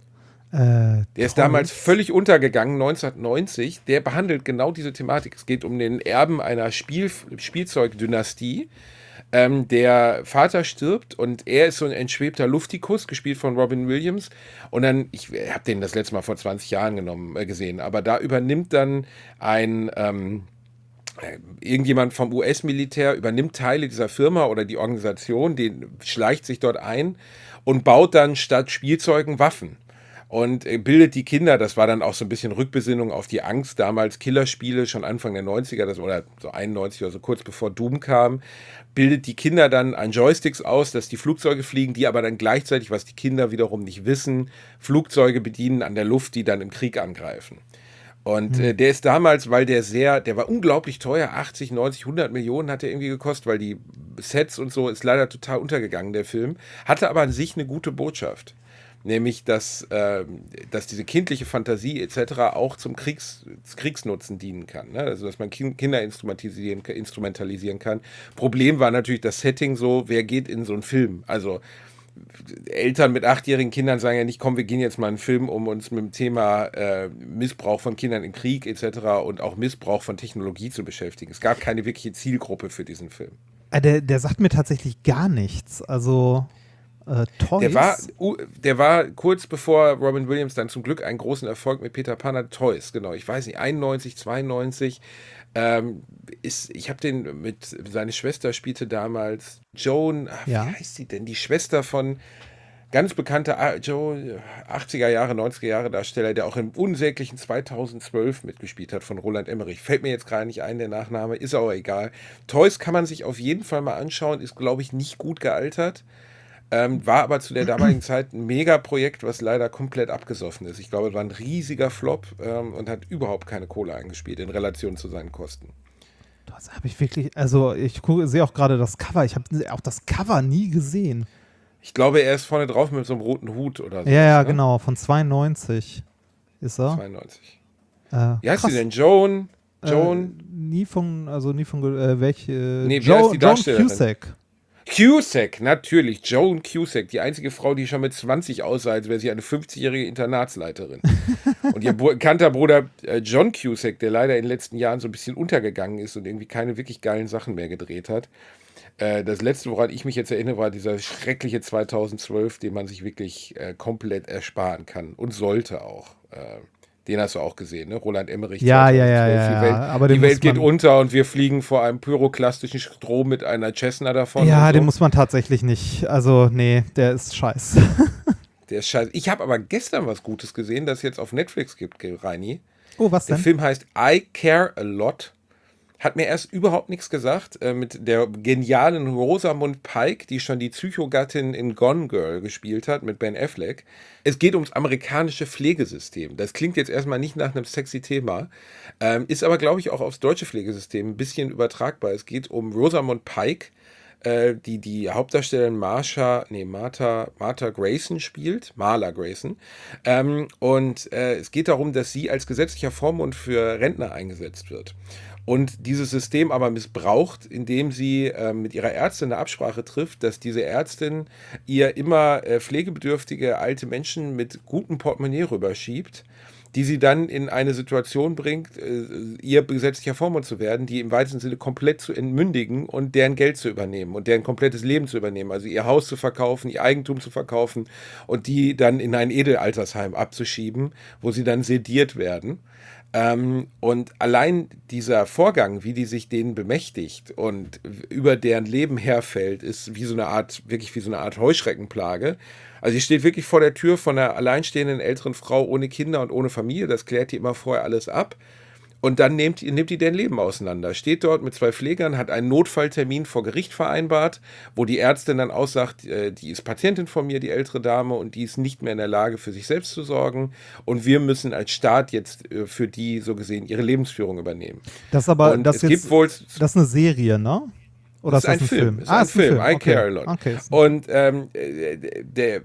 Äh, Der ist damals völlig untergegangen, neunzehnhundertneunzig. Der behandelt genau diese Thematik. Es geht um den Erben einer Spiel Spielzeugdynastie. Ähm, der Vater stirbt und er ist so ein entschwebter Luftikus, gespielt von Robin Williams. Und dann, ich habe den das letzte Mal vor zwanzig Jahren genommen, äh, gesehen, aber da übernimmt dann ein ähm, äh, irgendjemand vom U S-Militär, übernimmt Teile dieser Firma oder die Organisation, den schleicht sich dort ein und baut dann statt Spielzeugen Waffen. Und äh, bildet die Kinder, das war dann auch so ein bisschen Rückbesinnung auf die Angst, damals Killerspiele, schon Anfang der neunziger, das, oder so einundneunzig oder so kurz bevor Doom kam, bildet die Kinder dann an Joysticks aus, dass die Flugzeuge fliegen, die aber dann gleichzeitig, was die Kinder wiederum nicht wissen, Flugzeuge bedienen an der Luft, die dann im Krieg angreifen. Und äh, der ist damals, weil der sehr, der war unglaublich teuer, achtzig, neunzig, hundert Millionen hat der irgendwie gekostet, weil die Sets und so ist leider total untergegangen, der Film, hatte aber an sich eine gute Botschaft. Nämlich, dass, äh, dass diese kindliche Fantasie et cetera auch zum Kriegs, Kriegsnutzen dienen kann. Ne? Also, dass man Kin- Kinder instrumentalisieren, instrumentalisieren kann. Problem war natürlich das Setting so, wer geht in so einen Film? Also, Eltern mit achtjährigen Kindern sagen ja nicht, komm, wir gehen jetzt mal einen Film, um uns mit dem Thema äh, Missbrauch von Kindern im Krieg et cetera und auch Missbrauch von Technologie zu beschäftigen. Es gab keine wirkliche Zielgruppe für diesen Film. äh, der, der sagt mir tatsächlich gar nichts. Also äh, Toys. Der war, uh, der war kurz bevor Robin Williams dann zum Glück einen großen Erfolg mit Peter Pan hat, Toys, genau. Ich weiß nicht, einundneunzig, zweiundneunzig. Ähm, ist, ich habe den mit, seine Schwester spielte damals Joan, ach, Ja. wie heißt sie denn? Die Schwester von, Ganz bekannter ah, Joe, achtziger Jahre, neunziger Jahre Darsteller, der auch im unsäglichen zweitausendzwölf mitgespielt hat von Roland Emmerich. Fällt mir jetzt gerade nicht ein, der Nachname, ist aber egal. Toys kann man sich auf jeden Fall mal anschauen, ist, glaube ich, nicht gut gealtert. Ähm, war aber zu der damaligen Zeit ein Megaprojekt, was leider komplett abgesoffen ist. Ich glaube, es war ein riesiger Flop ähm, und hat überhaupt keine Kohle eingespielt in Relation zu seinen Kosten. Das habe ich wirklich, also ich gucke, sehe auch gerade das Cover. Ich habe auch das Cover nie gesehen. Ich glaube, er ist vorne drauf mit so einem roten Hut oder so. Ja, ja, ne? Genau, von zweiundneunzig ist er. zweiundneunzig. Äh, Wie heißt sie denn? Joan? Joan? Äh, nie von, also nie von, äh, welche? Äh, nee, wie jo- heißt die Joan Darstellerin? Cusack. Cusack, natürlich. Joan Cusack, die einzige Frau, die schon mit zwanzig aussah, als wäre sie eine fünfzigjährige Internatsleiterin. Und ihr bekannter Bruder äh, John Cusack, der leider in den letzten Jahren so ein bisschen untergegangen ist und irgendwie keine wirklich geilen Sachen mehr gedreht hat. Äh, das letzte, woran ich mich jetzt erinnere, war dieser schreckliche zweitausendzwölf, den man sich wirklich äh, komplett ersparen kann und sollte auch. Äh, Den hast du auch gesehen, ne? Roland Emmerich. Ja, ja, ja, zweitausendzwölf. ja, Die Welt, ja. Aber die den Welt muss geht man- unter und wir fliegen vor einem pyroklastischen Strom mit einer Cessna davon. Ja, und den so. muss man tatsächlich nicht. Also, nee, der ist scheiße. Der ist scheiße. Ich habe aber gestern was Gutes gesehen, das es jetzt auf Netflix gibt, Reini. Oh, was Der denn? Film heißt I Care a Lot. Hat mir erst überhaupt nichts gesagt. Äh, mit der genialen Rosamund Pike, die schon die Psychogattin in Gone Girl gespielt hat, mit Ben Affleck. Es geht ums amerikanische Pflegesystem. Das klingt jetzt erstmal nicht nach einem sexy Thema, ähm, ist aber, glaube ich, auch aufs deutsche Pflegesystem ein bisschen übertragbar. Es geht um Rosamund Pike, äh, die die Hauptdarstellerin Marsha, nee, Martha, Martha Grayson spielt, Marla Grayson. Ähm, und äh, es geht darum, dass sie als gesetzlicher Vormund für Rentner eingesetzt wird. Und dieses System aber missbraucht, indem sie äh, mit ihrer Ärztin eine Absprache trifft, dass diese Ärztin ihr immer äh, pflegebedürftige alte Menschen mit gutem Portemonnaie rüberschiebt, die sie dann in eine Situation bringt, äh, ihr gesetzlicher Vormund zu werden, die im weitesten Sinne komplett zu entmündigen und deren Geld zu übernehmen und deren komplettes Leben zu übernehmen, also ihr Haus zu verkaufen, ihr Eigentum zu verkaufen und die dann in ein Edelaltersheim abzuschieben, wo sie dann sediert werden. Ähm, und allein dieser Vorgang, wie die sich denen bemächtigt und über deren Leben herfällt, ist wie so eine Art, wirklich wie so eine Art Heuschreckenplage. Also sie steht wirklich vor der Tür von einer alleinstehenden älteren Frau ohne Kinder und ohne Familie, das klärt die immer vorher alles ab. Und dann nimmt, nimmt die deren Leben auseinander. Steht dort mit zwei Pflegern, hat einen Notfalltermin vor Gericht vereinbart, wo die Ärztin dann aussagt, äh, die ist Patientin von mir, die ältere Dame, und die ist nicht mehr in der Lage, für sich selbst zu sorgen. Und wir müssen als Staat jetzt äh, für die, so gesehen, ihre Lebensführung übernehmen. Das aber, und das es jetzt, gibt wohl, das ist eine Serie, ne? Oder das ist ein, ein Film. Ist Ah, ein ist Film. I Okay. Care a Lot. Okay. Und ähm, der,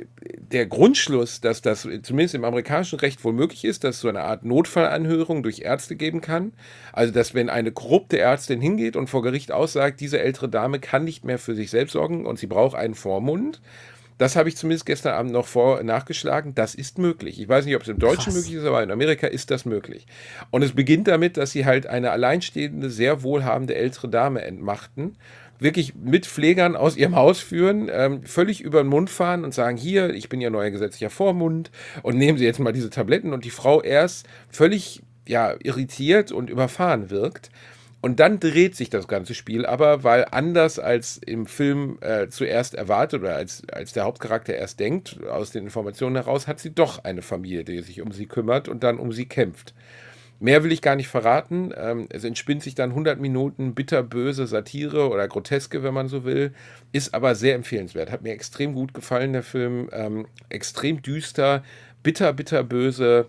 der Grundschluss, dass das zumindest im amerikanischen Recht wohl möglich ist, dass es so eine Art Notfallanhörung durch Ärzte geben kann. Also, dass wenn eine korrupte Ärztin hingeht und vor Gericht aussagt, diese ältere Dame kann nicht mehr für sich selbst sorgen und sie braucht einen Vormund. Das habe ich zumindest gestern Abend noch vor nachgeschlagen. Das ist möglich. Ich weiß nicht, ob es im Deutschen Krass. möglich ist, aber in Amerika ist das möglich. Und es beginnt damit, dass sie halt eine alleinstehende, sehr wohlhabende ältere Dame entmachten, wirklich mit Pflegern aus ihrem Haus führen, ähm, völlig über den Mund fahren und sagen, hier, ich bin Ihr neuer gesetzlicher Vormund und nehmen Sie jetzt mal diese Tabletten, und die Frau erst völlig ja, irritiert und überfahren wirkt. Und dann dreht sich das ganze Spiel aber, weil anders als im Film äh, zuerst erwartet oder als, als der Hauptcharakter erst denkt, aus den Informationen heraus, hat sie doch eine Familie, die sich um sie kümmert und dann um sie kämpft. Mehr will ich gar nicht verraten. Ähm, es entspinnt sich dann hundert Minuten bitterböse Satire oder Groteske, wenn man so will. Ist aber sehr empfehlenswert. Hat mir extrem gut gefallen, der Film. Ähm, extrem düster, bitter, bitterböse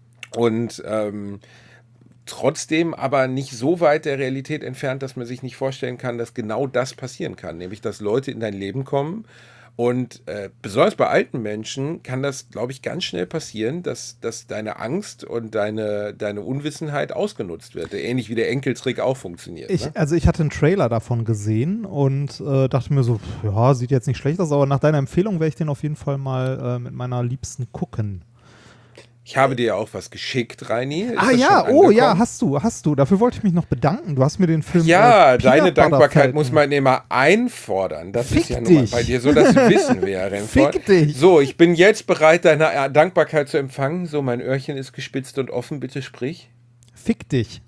und ähm, trotzdem aber nicht so weit der Realität entfernt, dass man sich nicht vorstellen kann, dass genau das passieren kann. Nämlich, dass Leute in dein Leben kommen. Und äh, besonders bei alten Menschen kann das, glaube ich, ganz schnell passieren, dass, dass deine Angst und deine, deine Unwissenheit ausgenutzt wird. Ähnlich wie der Enkeltrick auch funktioniert. Ich, ne? also ich hatte einen Trailer davon gesehen und äh, dachte mir so, ja, sieht jetzt nicht schlecht aus, aber nach deiner Empfehlung werde ich den auf jeden Fall mal äh, mit meiner Liebsten gucken. Ich habe dir ja auch was geschickt, Reini. Ist Ah das ja, schon oh angekommen? ja, hast du, hast du. Dafür wollte ich mich noch bedanken. Du hast mir den Film Ja, äh, deine Peanut Butter Dankbarkeit Falcon. muss man immer einfordern. Das Fick ist ja nun mal dich. bei dir so, dass du wissen wir, Renford. Fick dich. So, ich bin jetzt bereit, deine äh, Dankbarkeit zu empfangen. So, mein Öhrchen ist gespitzt und offen. Bitte sprich. Fick dich.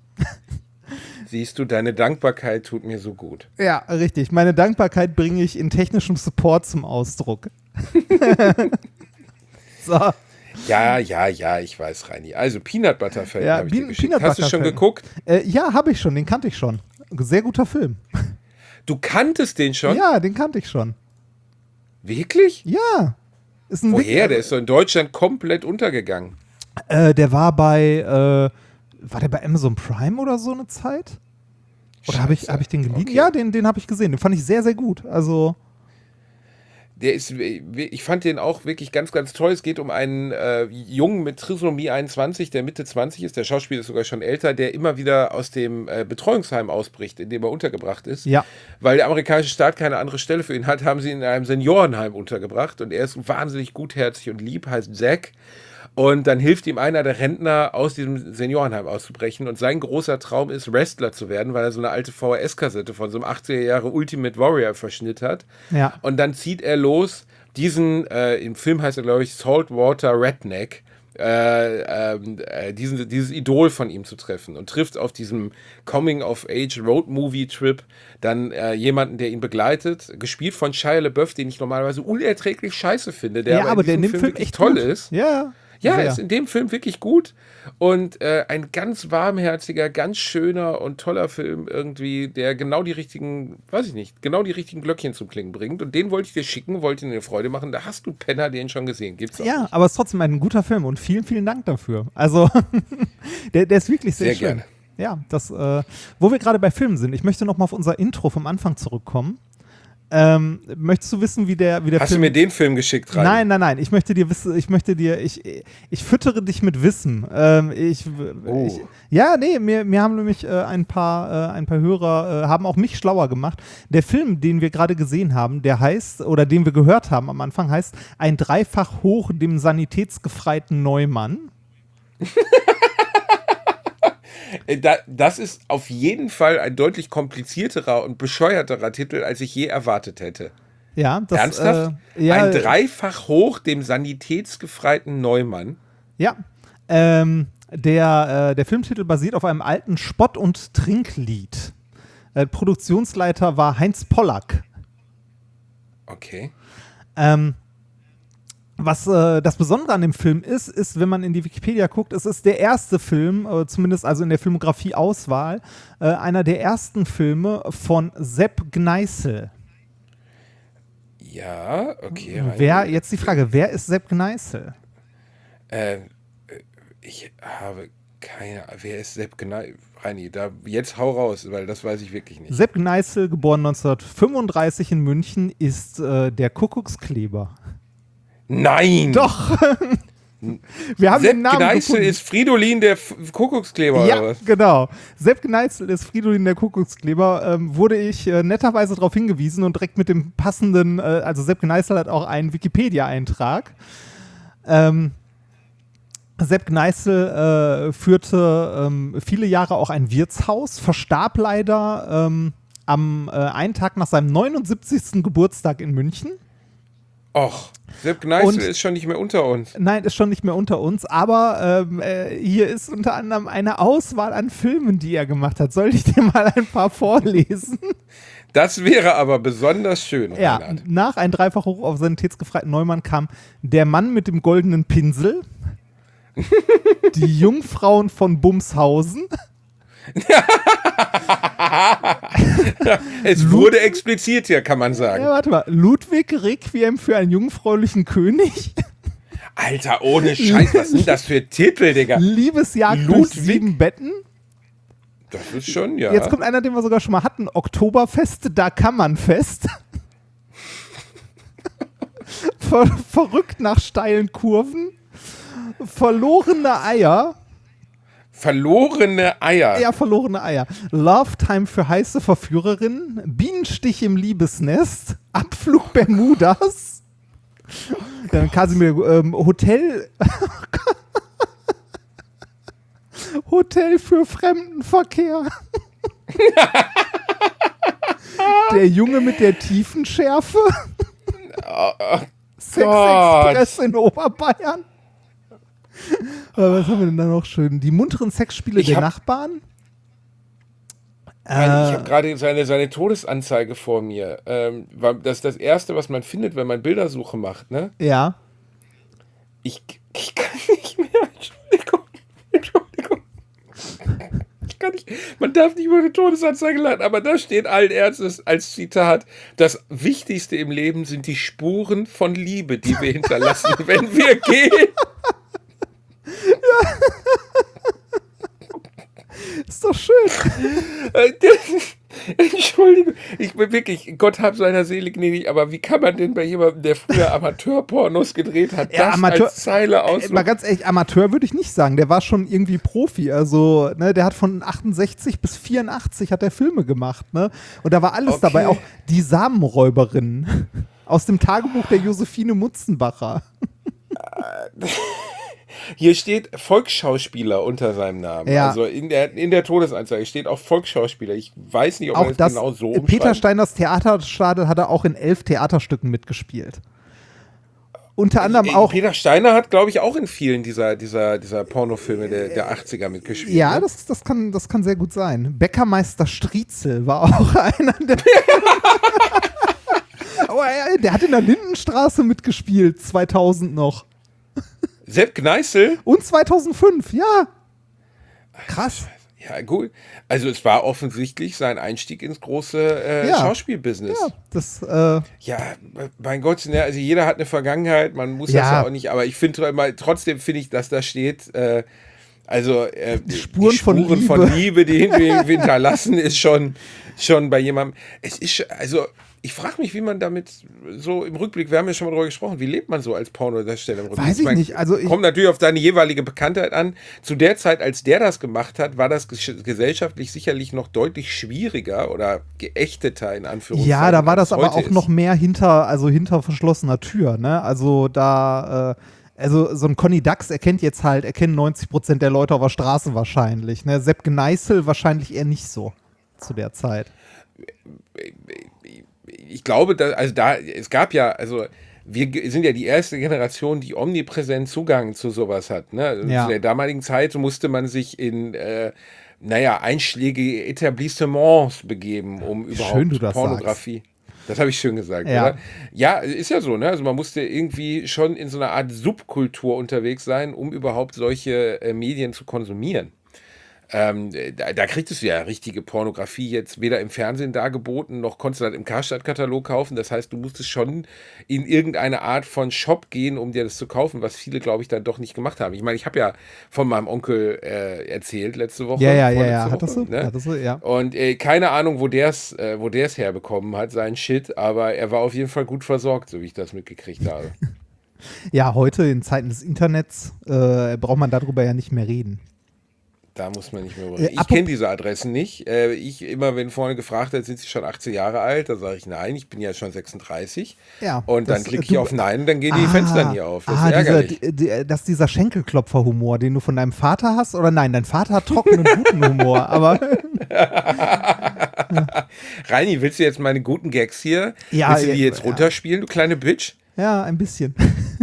Siehst du, deine Dankbarkeit tut mir so gut. Ja, richtig. Meine Dankbarkeit bringe ich in technischem Support zum Ausdruck. So. Ja, ja, ja, ich weiß, Reini. Also Peanut Butter Falcon Ja, habe ich Be- dir geschickt. Peanut Hast du Butter schon Falcon. geguckt? Äh, ja, habe ich schon, den kannte ich schon. Sehr guter Film. Du kanntest den schon? Ja, den kannte ich schon. Wirklich? Ja. Ist ein Woher? Wick- Der ist so in Deutschland komplett untergegangen. Äh, der war bei, äh, war der bei Amazon Prime oder so eine Zeit? Oder habe ich, Scheiße. hab ich den geliehen? Okay. Ja, den, den habe ich gesehen. Den fand ich sehr, sehr gut. Also, Der ist, ich fand den auch wirklich ganz, ganz toll. Es geht um einen äh, Jungen mit Trisomie einundzwanzig, der Mitte zwanzig ist. Der Schauspieler ist sogar schon älter, der immer wieder aus dem äh, Betreuungsheim ausbricht, in dem er untergebracht ist. ja. Weil der amerikanische Staat keine andere Stelle für ihn hat, haben sie ihn in einem Seniorenheim untergebracht. Und er ist wahnsinnig gutherzig und lieb, heißt Zack. Und dann hilft ihm einer der Rentner, aus diesem Seniorenheim auszubrechen. Und sein großer Traum ist, Wrestler zu werden, weil er so eine alte V H S-Kassette von so einem achtziger Jahre Ultimate Warrior Verschnitt hat. Ja. Und dann zieht er los, diesen, äh, im Film heißt er, glaube ich, Saltwater Redneck, äh, ähm, äh, diesen, dieses Idol von ihm zu treffen. Und trifft auf diesem Coming-of-Age-Road-Movie-Trip dann äh, jemanden, der ihn begleitet, gespielt von Shia LaBeouf, den ich normalerweise unerträglich scheiße finde, der ja, aber in der diesem nimmt Film Film wirklich echt toll gut. ist. Ja. Ja, sehr. ist in dem Film wirklich gut und äh, ein ganz warmherziger, ganz schöner und toller Film irgendwie, der genau die richtigen, weiß ich nicht, genau die richtigen Glöckchen zum Klingen bringt und den wollte ich dir schicken, wollte dir eine Freude machen, da hast du Penner den schon gesehen, gibt's auch Ja, nicht. aber es ist trotzdem ein guter Film und vielen, vielen Dank dafür. Also, der, der ist wirklich sehr, Sehr schön. gerne. Ja, das, äh, wo wir gerade bei Filmen sind, ich möchte noch mal auf unser Intro vom Anfang zurückkommen. Ähm, möchtest du wissen, wie der, wie der Hast Film... du mir den Film geschickt, Reini? Nein, nein, nein. Ich möchte dir wissen, ich möchte dir, ich, ich füttere dich mit Wissen. Ähm, ich, Oh. ich, ja, nee, mir, mir haben nämlich äh, ein paar, äh, ein paar Hörer äh, haben auch mich schlauer gemacht. Der Film, den wir gerade gesehen haben, der heißt, oder den wir gehört haben am Anfang, heißt Ein Dreifach hoch dem sanitätsgefreiten Neumann. Da, das ist auf jeden Fall ein deutlich komplizierterer und bescheuerterer Titel, als ich je erwartet hätte. Ja, das, Ernsthaft? Äh, ja, ein Dreifach hoch dem sanitätsgefreiten Neumann. Ja, ähm, der, äh, der Filmtitel basiert auf einem alten Spott- und Trinklied. Äh, Produktionsleiter war Heinz Pollack. Okay. Ähm, was äh, das Besondere an dem Film ist, ist, wenn man in die Wikipedia guckt, es ist der erste Film, äh, zumindest also in der Filmografie-Auswahl, äh, einer der ersten Filme von Sepp Gneißel. Ja, okay. Reini. Wer, jetzt die Frage, wer ist Sepp Gneißel? Äh, ich habe keine Ahnung. Wer ist Sepp Gneißel? Reini, da, jetzt hau raus, weil das weiß ich wirklich nicht. Sepp Gneißel, geboren neunzehnhundertfünfunddreißig in München, ist äh, der Kuckuckskleber. Nein! Doch! Wir haben Sepp den Namen Gneißel gefunden. ist Fridolin der F Kuckuckskleber, Ja, oder was? genau. Sepp Gneißel ist Fridolin der Kuckuckskleber. Ähm, wurde ich äh, netterweise darauf hingewiesen und direkt mit dem passenden, äh, also Sepp Gneißel hat auch einen Wikipedia-Eintrag. Ähm, Sepp Gneißel äh, führte ähm, viele Jahre auch ein Wirtshaus, verstarb leider ähm, am äh, einen Tag nach seinem neunundsiebzigsten Geburtstag in München. Och, Sepp Gneißel Und- ist schon nicht mehr unter uns. Nein, ist schon nicht mehr unter uns, aber ähm, äh, hier ist unter anderem eine Auswahl an Filmen, die er gemacht hat. Soll ich dir mal ein paar vorlesen? Das wäre aber besonders schön, Ja, Reinhard. nach ein Dreifach hoch auf sanitätsgefreiten Neumann kam Der Mann mit dem goldenen Pinsel, Die Jungfrauen von Bumshausen, Es wurde explizit hier, kann man sagen. ja, warte mal, Ludwig Requiem für einen jungfräulichen König, Alter, ohne Scheiß, was sind das für Titel, Digga? Liebesjagd durch Ludwig? sieben Betten. Das ist schon, ja. Jetzt kommt einer, den wir sogar schon mal hatten, Oktoberfest, da kann man fest. Ver verrückt nach steilen Kurven. Verlorene Eier. Verlorene Eier. Ja, verlorene Eier. Love Time für heiße Verführerinnen. Bienenstich im Liebesnest. Abflug Bermudas. Dann Kasimir, ähm, Hotel. Hotel für Fremdenverkehr. Der Junge mit der Tiefenschärfe. Sex Gott. Express in Oberbayern. Aber was haben wir denn da noch schön? Die munteren Sexspiele Ich der hab- Nachbarn. Nein, ich habe gerade seine, seine Todesanzeige vor mir. Ähm, das ist das Erste, was man findet, wenn man Bildersuche macht, ne? Ja. Ich, ich kann nicht mehr. Entschuldigung. Entschuldigung. Ich kann nicht. Man darf nicht über eine Todesanzeige laden, aber da steht allen Ernstes als Zitat: Das Wichtigste im Leben sind die Spuren von Liebe, die wir hinterlassen, wenn wir gehen. Ja. Ist doch schön. Entschuldigung, ich bin wirklich, Gott hab seiner Seele gnädig, aber wie kann man denn bei jemandem, der früher Amateurpornos gedreht hat, ja, das Amateur, als Zeile aus? Mal ganz ehrlich, Amateur würde ich nicht sagen, der war schon irgendwie Profi, also ne, der hat von achtundsechzig bis vierundachtzig hat der Filme gemacht, ne, und da war alles okay. dabei, auch die Samenräuberin aus dem Tagebuch der Josephine Mutzenbacher. Hier steht Volksschauspieler unter seinem Namen. Ja. Also in der, in der Todesanzeige steht auch Volksschauspieler. Ich weiß nicht, ob Auch man das, das genau so Peter umschreibt. Steiners Theaterstadel hat er auch in elf Theaterstücken mitgespielt. Unter anderem Äh, auch. Peter Steiner hat, glaube ich, auch in vielen dieser, dieser, dieser Pornofilme der, der achtziger mitgespielt. Ja, ne? das, das, kann, das kann sehr gut sein. Bäckermeister Striezel war auch einer der. Aber er, der hat in der Lindenstraße mitgespielt, zweitausend noch. Sepp Gneißel? Und zweitausendfünf, ja. Krass. Ja, gut. Also es war offensichtlich sein Einstieg ins große äh, Ja. Schauspielbusiness. Ja, das, äh, Ja, mein Gott, ne, also jeder hat eine Vergangenheit, man muss Ja. das ja auch nicht, aber ich finde trotzdem finde ich, dass da steht, äh, also äh, Die Spuren die von Spuren Liebe. von Liebe, die irgendwie hinterlassen, ist schon, schon bei jemandem. Es ist, schon- also ich frage mich, wie man damit so im Rückblick, wir haben ja schon mal drüber gesprochen, wie lebt man so als Pornodarsteller im Rückblick? Weiß ich meine, nicht, also ich- kommt natürlich auf deine jeweilige Bekanntheit an. Zu der Zeit, als der das gemacht hat, war das ges- gesellschaftlich sicherlich noch deutlich schwieriger oder geächteter in Anführungszeichen. ja, da war als das aber heute auch ist. noch mehr hinter, also hinter verschlossener Tür, ne? Also da, äh, also so ein Conny Dax erkennt jetzt halt, erkennen neunzig Prozent der Leute auf der Straße wahrscheinlich, ne? Sepp Gneißel wahrscheinlich eher nicht so zu der Zeit. Ich glaube, da, also da, es gab ja, also wir ge- sind ja die erste Generation, die omnipräsent Zugang zu sowas hat. Ne? Also Ja. Zu der damaligen Zeit musste man sich in, äh, naja, einschlägige Etablissements begeben, um Wie überhaupt schön du das Pornografie. Das habe ich schön gesagt, Ja. oder? Ja, ist ja so, ne? Also man musste irgendwie schon in so einer Art Subkultur unterwegs sein, um überhaupt solche äh, Medien zu konsumieren. Ähm, da, da kriegtest du ja richtige Pornografie jetzt weder im Fernsehen dargeboten, noch konntest du das im Karstadt-Katalog kaufen. Das heißt, du musstest schon in irgendeine Art von Shop gehen, um dir das zu kaufen, was viele, glaube ich, dann doch nicht gemacht haben. Ich meine, ich habe ja von meinem Onkel äh, erzählt letzte Woche. Ja, ja, ja, vorletzte ja. Woche, Hattest du? ne? Hattest du, ja. Und äh, keine Ahnung, wo der es äh, wo der es herbekommen hat, seinen Shit, aber er war auf jeden Fall gut versorgt, so wie ich das mitgekriegt habe. Ja, heute in Zeiten des Internets äh, braucht man darüber ja nicht mehr reden. Da muss man nicht mehr Äh, reden. Ich apropos- kenne diese Adressen nicht. Äh, ich immer, wenn vorne gefragt wird, sind sie schon achtzehn Jahre alt, da sage ich nein, ich bin ja schon sechsunddreißig. Ja, und dann das, klicke äh, ich du- auf Nein und dann gehen die Ah, Fenster nie auf. Das ah, ist ärgerlich. Dieser, die, die, das ist dieser Schenkelklopfer-Humor, den du von deinem Vater hast? Oder nein, dein Vater hat trockenen, guten Humor, aber Reini, willst du jetzt meine guten Gags hier? Ja, willst du die ja, jetzt ja. runterspielen, du kleine Bitch? ja, ein bisschen.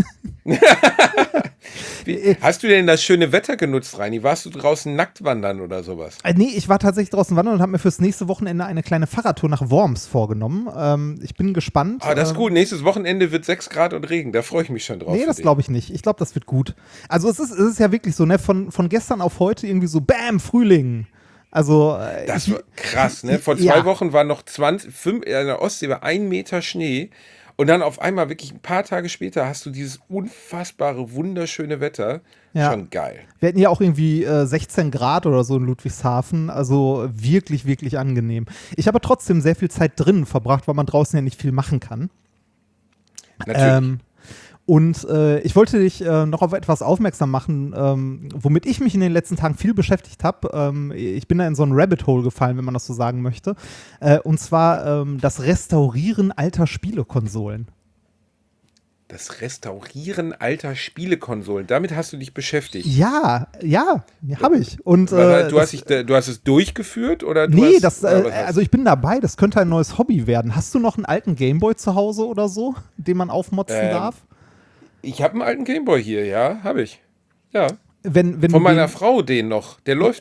Wie, hast du denn das schöne Wetter genutzt, Reini? Warst du draußen nackt wandern oder sowas? Äh, nee, ich war tatsächlich draußen wandern und habe mir fürs nächste Wochenende eine kleine Fahrradtour nach Worms vorgenommen. Ähm, ich bin gespannt. Ah, das ist ähm, gut. Nächstes Wochenende wird sechs Grad und Regen. Da freue ich mich schon drauf. Nee, für das dich. glaube ich nicht. Ich glaube, das wird gut. Also es ist, es ist ja wirklich so, ne, von, von gestern auf heute irgendwie so, bam, Frühling. Also äh, Das ich- war krass, ne? Vor zwei Ja. Wochen war noch zwanzig, fünf, in der Ostsee war ein Meter Schnee. Und dann auf einmal, wirklich ein paar Tage später, hast du dieses unfassbare, wunderschöne Wetter. Ja. Schon geil. Wir hatten ja auch irgendwie äh, sechzehn Grad oder so in Ludwigshafen, also wirklich, wirklich angenehm. Ich habe trotzdem sehr viel Zeit drinnen verbracht, weil man draußen ja nicht viel machen kann. Natürlich. Ähm, und äh, ich wollte dich äh, noch auf etwas aufmerksam machen, ähm, womit ich mich in den letzten Tagen viel beschäftigt habe. Ähm, ich bin da in so ein Rabbit Hole gefallen, wenn man das so sagen möchte. Äh, und zwar ähm, das Restaurieren alter Spielekonsolen. Das Restaurieren alter Spielekonsolen, damit hast du dich beschäftigt. Ja, ja, habe ich. Und, Weil, äh, du, das- hast dich, da- du hast es durchgeführt oder du Nee, hast, das, oder äh, was hast also ich bin dabei, das könnte ein neues Hobby werden. Hast du noch einen alten Gameboy zu Hause oder so, den man aufmotzen Ähm, darf? Ich habe einen alten Gameboy hier, ja, habe ich. Ja. Wenn, wenn Von du meiner den, Frau den noch, der läuft noch.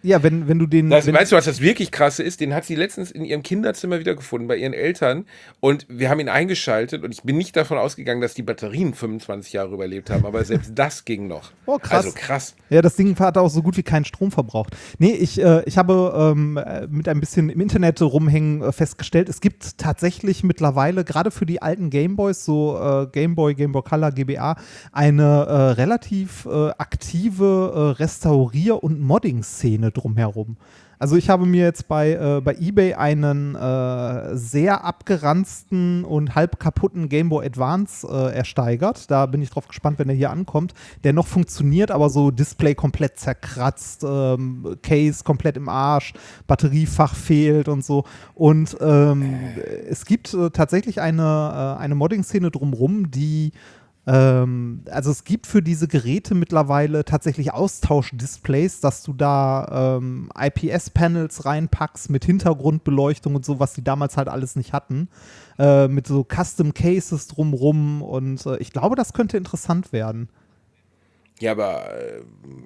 Ja, wenn, wenn du den... Das, wenn, weißt du, was das wirklich krasse ist? Den hat sie letztens in ihrem Kinderzimmer wiedergefunden, bei ihren Eltern. Und wir haben ihn eingeschaltet. Und ich bin nicht davon ausgegangen, dass die Batterien fünfundzwanzig Jahre überlebt haben. Aber selbst das ging noch. Oh, krass. Also krass. Ja, das Ding hat auch so gut wie keinen Strom verbraucht. Nee, ich, äh, ich habe ähm, mit ein bisschen im Internet rumhängen äh, festgestellt, es gibt tatsächlich mittlerweile, gerade für die alten Gameboys, so äh, Gameboy, Gameboy Color, G B A, eine äh, relativ äh, aktive äh, Restaurier- und Modding-Szene drumherum. Also ich habe mir jetzt bei, äh, bei eBay einen äh, sehr abgeranzten und halb kaputten Game Boy Advance äh, ersteigert. Da bin ich drauf gespannt, wenn er hier ankommt. Der noch funktioniert, aber so Display komplett zerkratzt, ähm, Case komplett im Arsch, Batteriefach fehlt und so. Und ähm, es gibt äh, tatsächlich eine, äh, eine Modding-Szene drumrum, die Ähm, also es gibt für diese Geräte mittlerweile tatsächlich Austauschdisplays, dass du da ähm, I P S-Panels reinpackst mit Hintergrundbeleuchtung und so, was die damals halt alles nicht hatten, äh, mit so Custom Cases drumrum und äh, ich glaube, das könnte interessant werden. Ja, aber äh,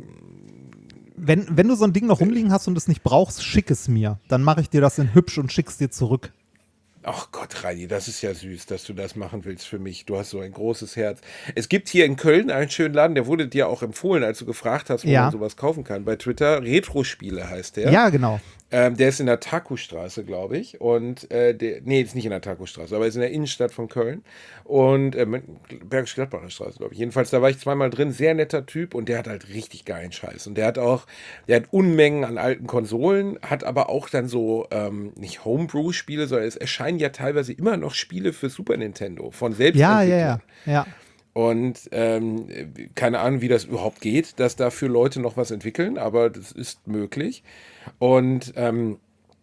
Wenn, wenn du so ein Ding noch rumliegen hast und es nicht brauchst, schick es mir. Dann mache ich dir das in hübsch und schick's dir zurück. ach Gott, Reini, das ist ja süß, dass du das machen willst für mich. Du hast so ein großes Herz. Es gibt hier in Köln einen schönen Laden, der wurde dir auch empfohlen, als du gefragt hast, wo Ja. man sowas kaufen kann. Bei Twitter, Retro-Spiele heißt der. Ja, genau. Ähm, der ist in der Taku-Straße, glaube ich. Und, äh, der, nee, ist nicht in der Taku-Straße, aber ist in der Innenstadt von Köln. Und, äh, Bergisch Gladbacher Straße, glaube ich. Jedenfalls, da war ich zweimal drin. Sehr netter Typ und der hat halt richtig geilen Scheiß. Und der hat auch, der hat Unmengen an alten Konsolen, hat aber auch dann so, ähm, nicht Homebrew-Spiele, sondern es erscheinen ja teilweise immer noch Spiele für Super Nintendo von Ja, Selbstentwicklern. ja, ja. ja. Und ähm, keine Ahnung, wie das überhaupt geht, dass dafür Leute noch was entwickeln, aber das ist möglich. Und ähm,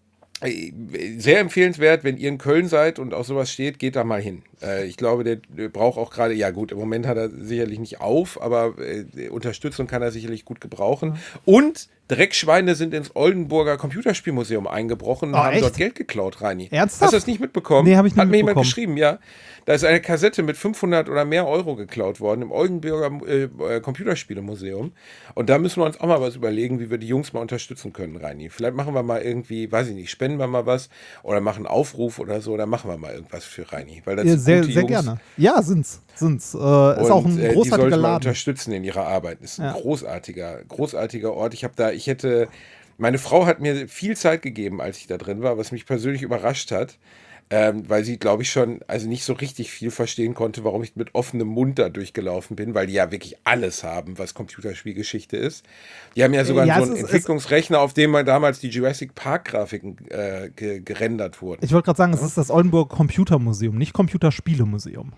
sehr empfehlenswert, wenn ihr in Köln seid und auf sowas steht, geht da mal hin. Äh, ich glaube, der, der braucht auch gerade, ja gut, im Moment hat er sicherlich nicht auf, aber äh, Unterstützung kann er sicherlich gut gebrauchen. Mhm. Und Dreckschweine sind ins Oldenburger Computerspielmuseum eingebrochen und oh, haben echt? dort Geld geklaut, Reini. Ernsthaft? Hast du das nicht mitbekommen? Nee, habe ich nicht Hat mir mitbekommen. jemand geschrieben, ja. Da ist eine Kassette mit fünfhundert oder mehr Euro geklaut worden im Oldenburger äh, Computerspielemuseum. Und da müssen wir uns auch mal was überlegen, wie wir die Jungs mal unterstützen können, Reini. Vielleicht machen wir mal irgendwie, weiß ich nicht, spenden wir mal was oder machen einen Aufruf oder so, dann machen wir mal irgendwas für Reini. Weil das Ja, sind sehr, gute sehr Jungs. gerne. Ja, sind's. sind's. Äh, ist Und, auch ein äh, die großartiger sollte man Laden. unterstützen in ihrer Arbeit. Ist ein Ja. großartiger, großartiger Ort. Ich habe da, ich hätte, meine Frau hat mir viel Zeit gegeben, als ich da drin war, was mich persönlich überrascht hat. Ähm, weil sie, glaube ich, schon also nicht so richtig viel verstehen konnte, warum ich mit offenem Mund da durchgelaufen bin, weil die ja wirklich alles haben, was Computerspielgeschichte ist. Die haben ja sogar Ja, so es einen ist- Entwicklungsrechner, auf dem mal damals die Jurassic Park-Grafiken äh, ge gerendert wurden. Ich wollte gerade sagen, es ist das Oldenburger Computermuseum, nicht Computerspielemuseum.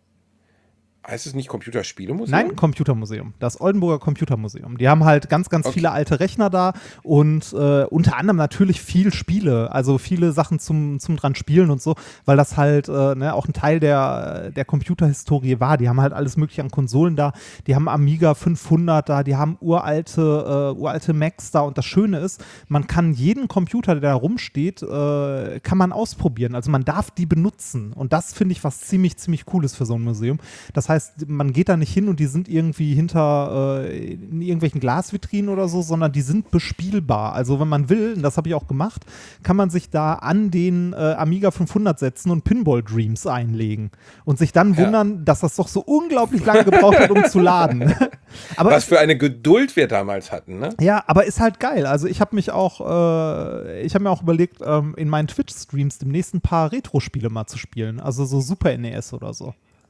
Heißt es nicht Computerspielemuseum? Nein, Computermuseum. Das Oldenburger Computermuseum. Die haben halt ganz, ganz Okay. viele alte Rechner da und äh, unter anderem natürlich viel Spiele, also viele Sachen zum, zum dran spielen und so, weil das halt äh, ne, auch ein Teil der, der Computerhistorie war. Die haben halt alles mögliche an Konsolen da, die haben Amiga fünfhundert da, die haben uralte, äh, uralte Macs da und das Schöne ist, man kann jeden Computer, der da rumsteht, äh, kann man ausprobieren. Also man darf die benutzen und das finde ich was ziemlich, ziemlich Cooles für so ein Museum. Das heißt, man geht da nicht hin und die sind irgendwie hinter äh, in irgendwelchen Glasvitrinen oder so, sondern die sind bespielbar. Also wenn man will, und das habe ich auch gemacht, kann man sich da an den äh, Amiga fünfhundert setzen und Pinball Dreams einlegen und sich dann Ja. wundern, dass das doch so unglaublich lange gebraucht hat, um zu laden. Aber Was für eine Geduld wir damals hatten, ne? ja, aber ist halt geil. Also ich habe mich auch, äh, ich habe mir auch überlegt, ähm, in meinen Twitch-Streams demnächst ein paar Retro-Spiele mal zu spielen. Also so Super N E S oder so.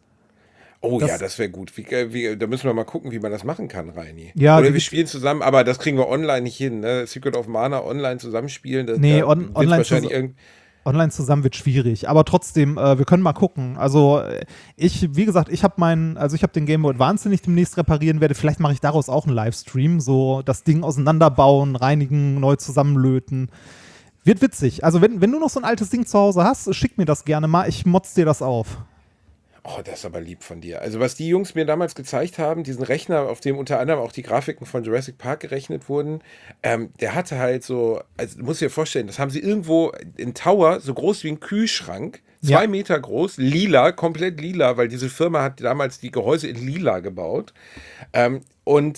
Oh Das- ja, das wäre gut. Wie, äh, wie, da müssen wir mal gucken, wie man das machen kann, Reini. Ja, Oder die wir gibt's- spielen zusammen, aber das kriegen wir online nicht hin. Ne? Secret of Mana online zusammenspielen. Das, Nee, da on- wird's online wahrscheinlich zus- irgend Online zusammen wird schwierig, aber trotzdem, äh, wir können mal gucken. Also äh, ich, wie gesagt, ich habe meinen, also ich habe den Game Boy Advance, den ich demnächst reparieren werde. Vielleicht mache ich daraus auch einen Livestream, so das Ding auseinanderbauen, reinigen, neu zusammenlöten. Wird witzig. Also wenn, wenn du noch so ein altes Ding zu Hause hast, schick mir das gerne mal. Ich motz dir das auf. Oh, das ist aber lieb von dir. Also was die Jungs mir damals gezeigt haben, diesen Rechner, auf dem unter anderem auch die Grafiken von Jurassic Park gerechnet wurden, ähm, der hatte halt so, also du musst dir vorstellen, das haben sie irgendwo in Tower, so groß wie ein Kühlschrank, zwei Ja. Meter groß, lila, komplett lila, weil diese Firma hat damals die Gehäuse in lila gebaut. Ähm, und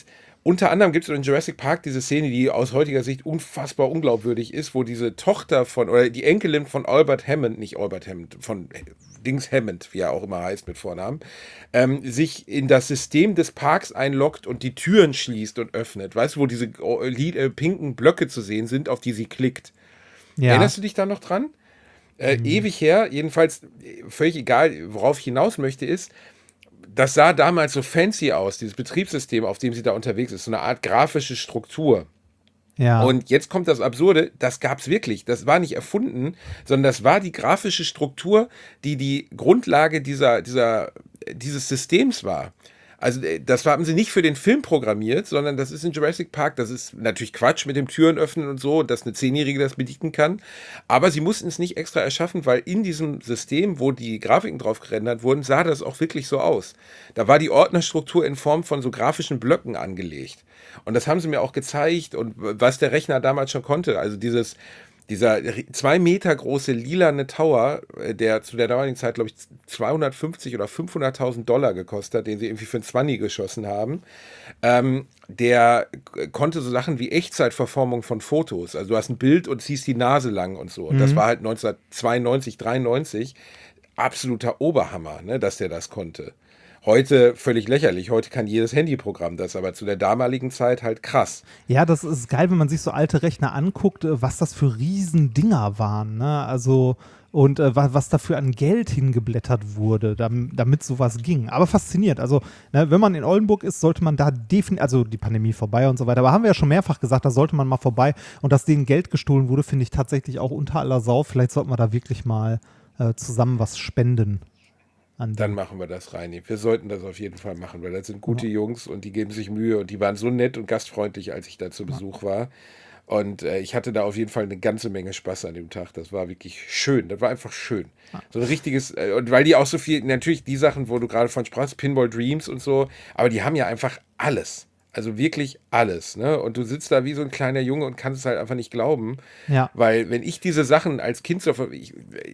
unter anderem gibt es in Jurassic Park diese Szene, die aus heutiger Sicht unfassbar unglaubwürdig ist, wo diese Tochter von, oder die Enkelin von Albert Hammond, nicht Albert Hammond, von Dings Hammond, wie er auch immer heißt mit Vornamen, ähm, sich in das System des Parks einloggt und die Türen schließt und öffnet. Weißt du, wo diese äh, pinken Blöcke zu sehen sind, auf die sie klickt. Ja. Erinnerst du dich da noch dran? Äh, mhm. Ewig her, jedenfalls völlig egal, worauf ich hinaus möchte, ist, das sah damals so fancy aus, dieses Betriebssystem, auf dem sie da unterwegs ist, so eine Art grafische Struktur. Ja. Und jetzt kommt das Absurde, das gab es wirklich, das war nicht erfunden, sondern das war die grafische Struktur, die die Grundlage dieser, dieser, dieses Systems war. Also das haben sie nicht für den Film programmiert, sondern das ist in Jurassic Park, das ist natürlich Quatsch mit dem Türen öffnen und so, dass eine Zehnjährige das bedienen kann, aber sie mussten es nicht extra erschaffen, weil in diesem System, wo die Grafiken drauf gerendert wurden, sah das auch wirklich so aus. Da war die Ordnerstruktur in Form von so grafischen Blöcken angelegt und das haben sie mir auch gezeigt und was der Rechner damals schon konnte, also dieses Dieser zwei Meter große lilane Tower, der zu der damaligen Zeit, glaube ich, zweihundertfünfzig oder fünfhunderttausend Dollar gekostet hat, den sie irgendwie für ein Zwanni geschossen haben, ähm, der konnte so Sachen wie Echtzeitverformung von Fotos. Also du hast ein Bild und ziehst die Nase lang und so. Und mhm. das war halt neunzehnhundertzweiundneunzig, dreiundneunzig absoluter Oberhammer, ne, dass der das konnte. Heute völlig lächerlich. Heute kann jedes Handyprogramm das, aber zu der damaligen Zeit halt krass. Ja, das ist geil, wenn man sich so alte Rechner anguckt, was das für Riesendinger waren, ne? Also und äh, was dafür an Geld hingeblättert wurde, damit, damit sowas ging. Aber fasziniert. Also, ne, wenn man in Oldenburg ist, sollte man da definitiv, also die Pandemie vorbei und so weiter, aber haben wir ja schon mehrfach gesagt, da sollte man mal vorbei. Und dass denen Geld gestohlen wurde, finde ich tatsächlich auch unter aller Sau. Vielleicht sollten wir da wirklich mal äh, zusammen was spenden. Dann machen wir das, Reini. Wir sollten das auf jeden Fall machen, weil das sind gute ja. Jungs und die geben sich Mühe und die waren so nett und gastfreundlich, als ich da zu Besuch ja. war. Und äh, ich hatte da auf jeden Fall eine ganze Menge Spaß an dem Tag. Das war wirklich schön. Das war einfach schön. Ja. So ein richtiges, äh, und weil die auch so viel, natürlich die Sachen, wo du gerade von sprachst, Pinball Dreams und so, aber die haben ja einfach alles. Also wirklich alles, ne? Und du sitzt da wie so ein kleiner Junge und kannst es halt einfach nicht glauben. Ja. Weil wenn ich diese Sachen als Kind so, ich,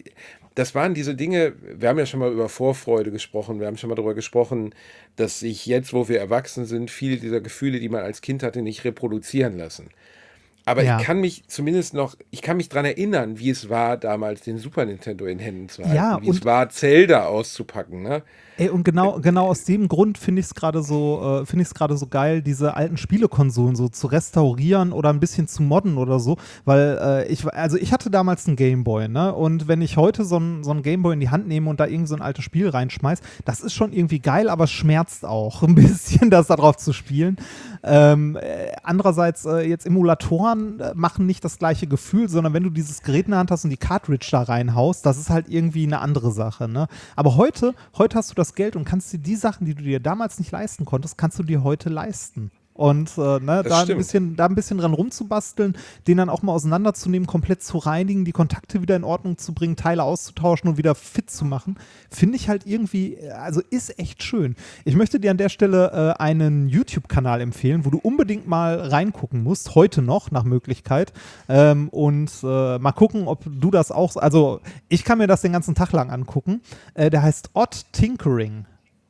das waren diese Dinge, wir haben ja schon mal über Vorfreude gesprochen, wir haben schon mal darüber gesprochen, dass sich jetzt, wo wir erwachsen sind, viele dieser Gefühle, die man als Kind hatte, nicht reproduzieren lassen. Aber ja. ich kann mich zumindest noch, ich kann mich daran erinnern, wie es war, damals den Super Nintendo in Händen zu halten, ja, wie es war, Zelda auszupacken, ne? Ey, und genau, genau aus dem Grund finde ich es gerade so, äh, finde ich es gerade so geil, diese alten Spielekonsolen so zu restaurieren oder ein bisschen zu modden oder so, weil äh, ich, also ich hatte damals einen Gameboy, ne? Und wenn ich heute so einen so einen Gameboy in die Hand nehme und da irgend so ein altes Spiel reinschmeiß, das ist schon irgendwie geil, aber es schmerzt auch ein bisschen, das da drauf zu spielen. Ähm, äh, andererseits äh, jetzt Emulatoren äh, machen nicht das gleiche Gefühl, sondern wenn du dieses Gerät in der Hand hast und die Cartridge da reinhaust, das ist halt irgendwie eine andere Sache, ne? Aber heute, heute hast du das Geld und kannst dir die Sachen, die du dir damals nicht leisten konntest, kannst du dir heute leisten. Und äh, ne, da, ein bisschen, da ein bisschen dran rumzubasteln, den dann auch mal auseinanderzunehmen, komplett zu reinigen, die Kontakte wieder in Ordnung zu bringen, Teile auszutauschen und wieder fit zu machen, finde ich halt irgendwie, also ist echt schön. Ich möchte dir an der Stelle äh, einen YouTube-Kanal empfehlen, wo du unbedingt mal reingucken musst, heute noch nach Möglichkeit, ähm, und äh, mal gucken, ob du das auch, also ich kann mir das den ganzen Tag lang angucken. Äh, der heißt Odd Tinkering.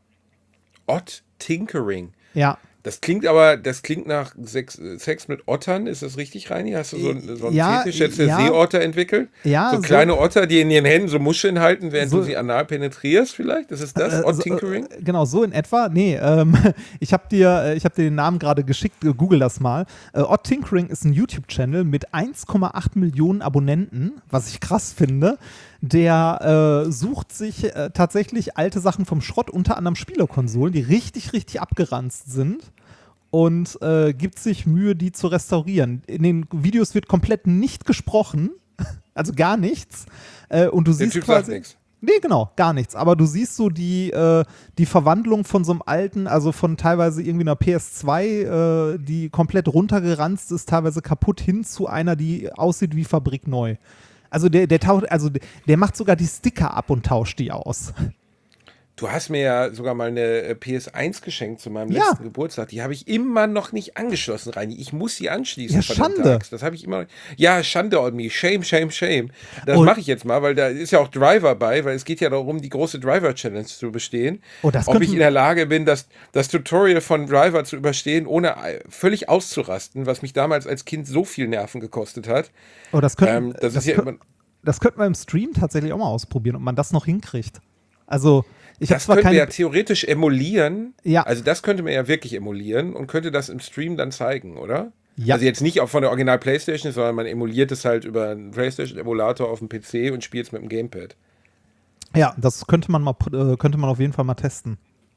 Odd Tinkering? Ja. Das klingt aber, das klingt nach Sex, Sex mit Ottern, ist das richtig, Reini? Hast du so, einen, so einen ja, Fetisch jetzt für ja. Seeotter entwickelt? Ja. So, so kleine Otter, die in ihren Händen so Muscheln halten, während so, du sie anal penetrierst vielleicht? Das ist das, äh, Odd so, Tinkering? Äh, genau, so in etwa. Nee, ähm, ich habe dir, ich hab dir den Namen gerade geschickt, google das mal. Äh, Odd Tinkering ist ein YouTube-Channel mit eins Komma acht Millionen Abonnenten, was ich krass finde. Der äh, sucht sich äh, tatsächlich alte Sachen vom Schrott, unter anderem Spielekonsolen, die richtig, richtig abgeranzt sind. Und äh, gibt sich Mühe, die zu restaurieren. In den Videos wird komplett nicht gesprochen, also gar nichts. Äh, und du Der siehst Typ quasi. sagt nichts. Nee, genau, gar nichts. Aber du siehst so die, äh, die Verwandlung von so einem alten, also von teilweise irgendwie einer P S zwei, äh, die komplett runtergeranzt ist, teilweise kaputt, hin zu einer, die aussieht wie fabrikneu. Also der, der taucht, also der macht sogar die Sticker ab und tauscht die aus. Du hast mir ja sogar mal eine P S eins geschenkt zu meinem Ja. letzten Geburtstag. Die habe ich immer noch nicht angeschlossen, Reini. Ich muss sie anschließen. Ja, verdammte Schande. Axt. Das habe ich immer. Ja, Schande on me. Shame, shame, shame. Das Und- mache ich jetzt mal, weil da ist ja auch Driver bei, weil es geht ja darum, die große Driver-Challenge zu bestehen. Oh, das Ob ich könnten- in der Lage bin, das, das Tutorial von Driver zu überstehen, ohne äh, völlig auszurasten, was mich damals als Kind so viel Nerven gekostet hat. Oh, das könnten, Ähm, das ist ja könnt- immer. das könnten wir im Stream tatsächlich auch mal ausprobieren, ob man das noch hinkriegt. Also, ich habe Das zwar könnte keine. man ja theoretisch emulieren. Ja. Also das könnte man ja wirklich emulieren und könnte das im Stream dann zeigen, oder? Ja. Also jetzt nicht auch von der Original PlayStation, sondern man emuliert es halt über einen PlayStation-Emulator auf dem P C und spielt es mit dem Gamepad. Ja, das könnte man mal, äh, könnte man auf jeden Fall mal testen.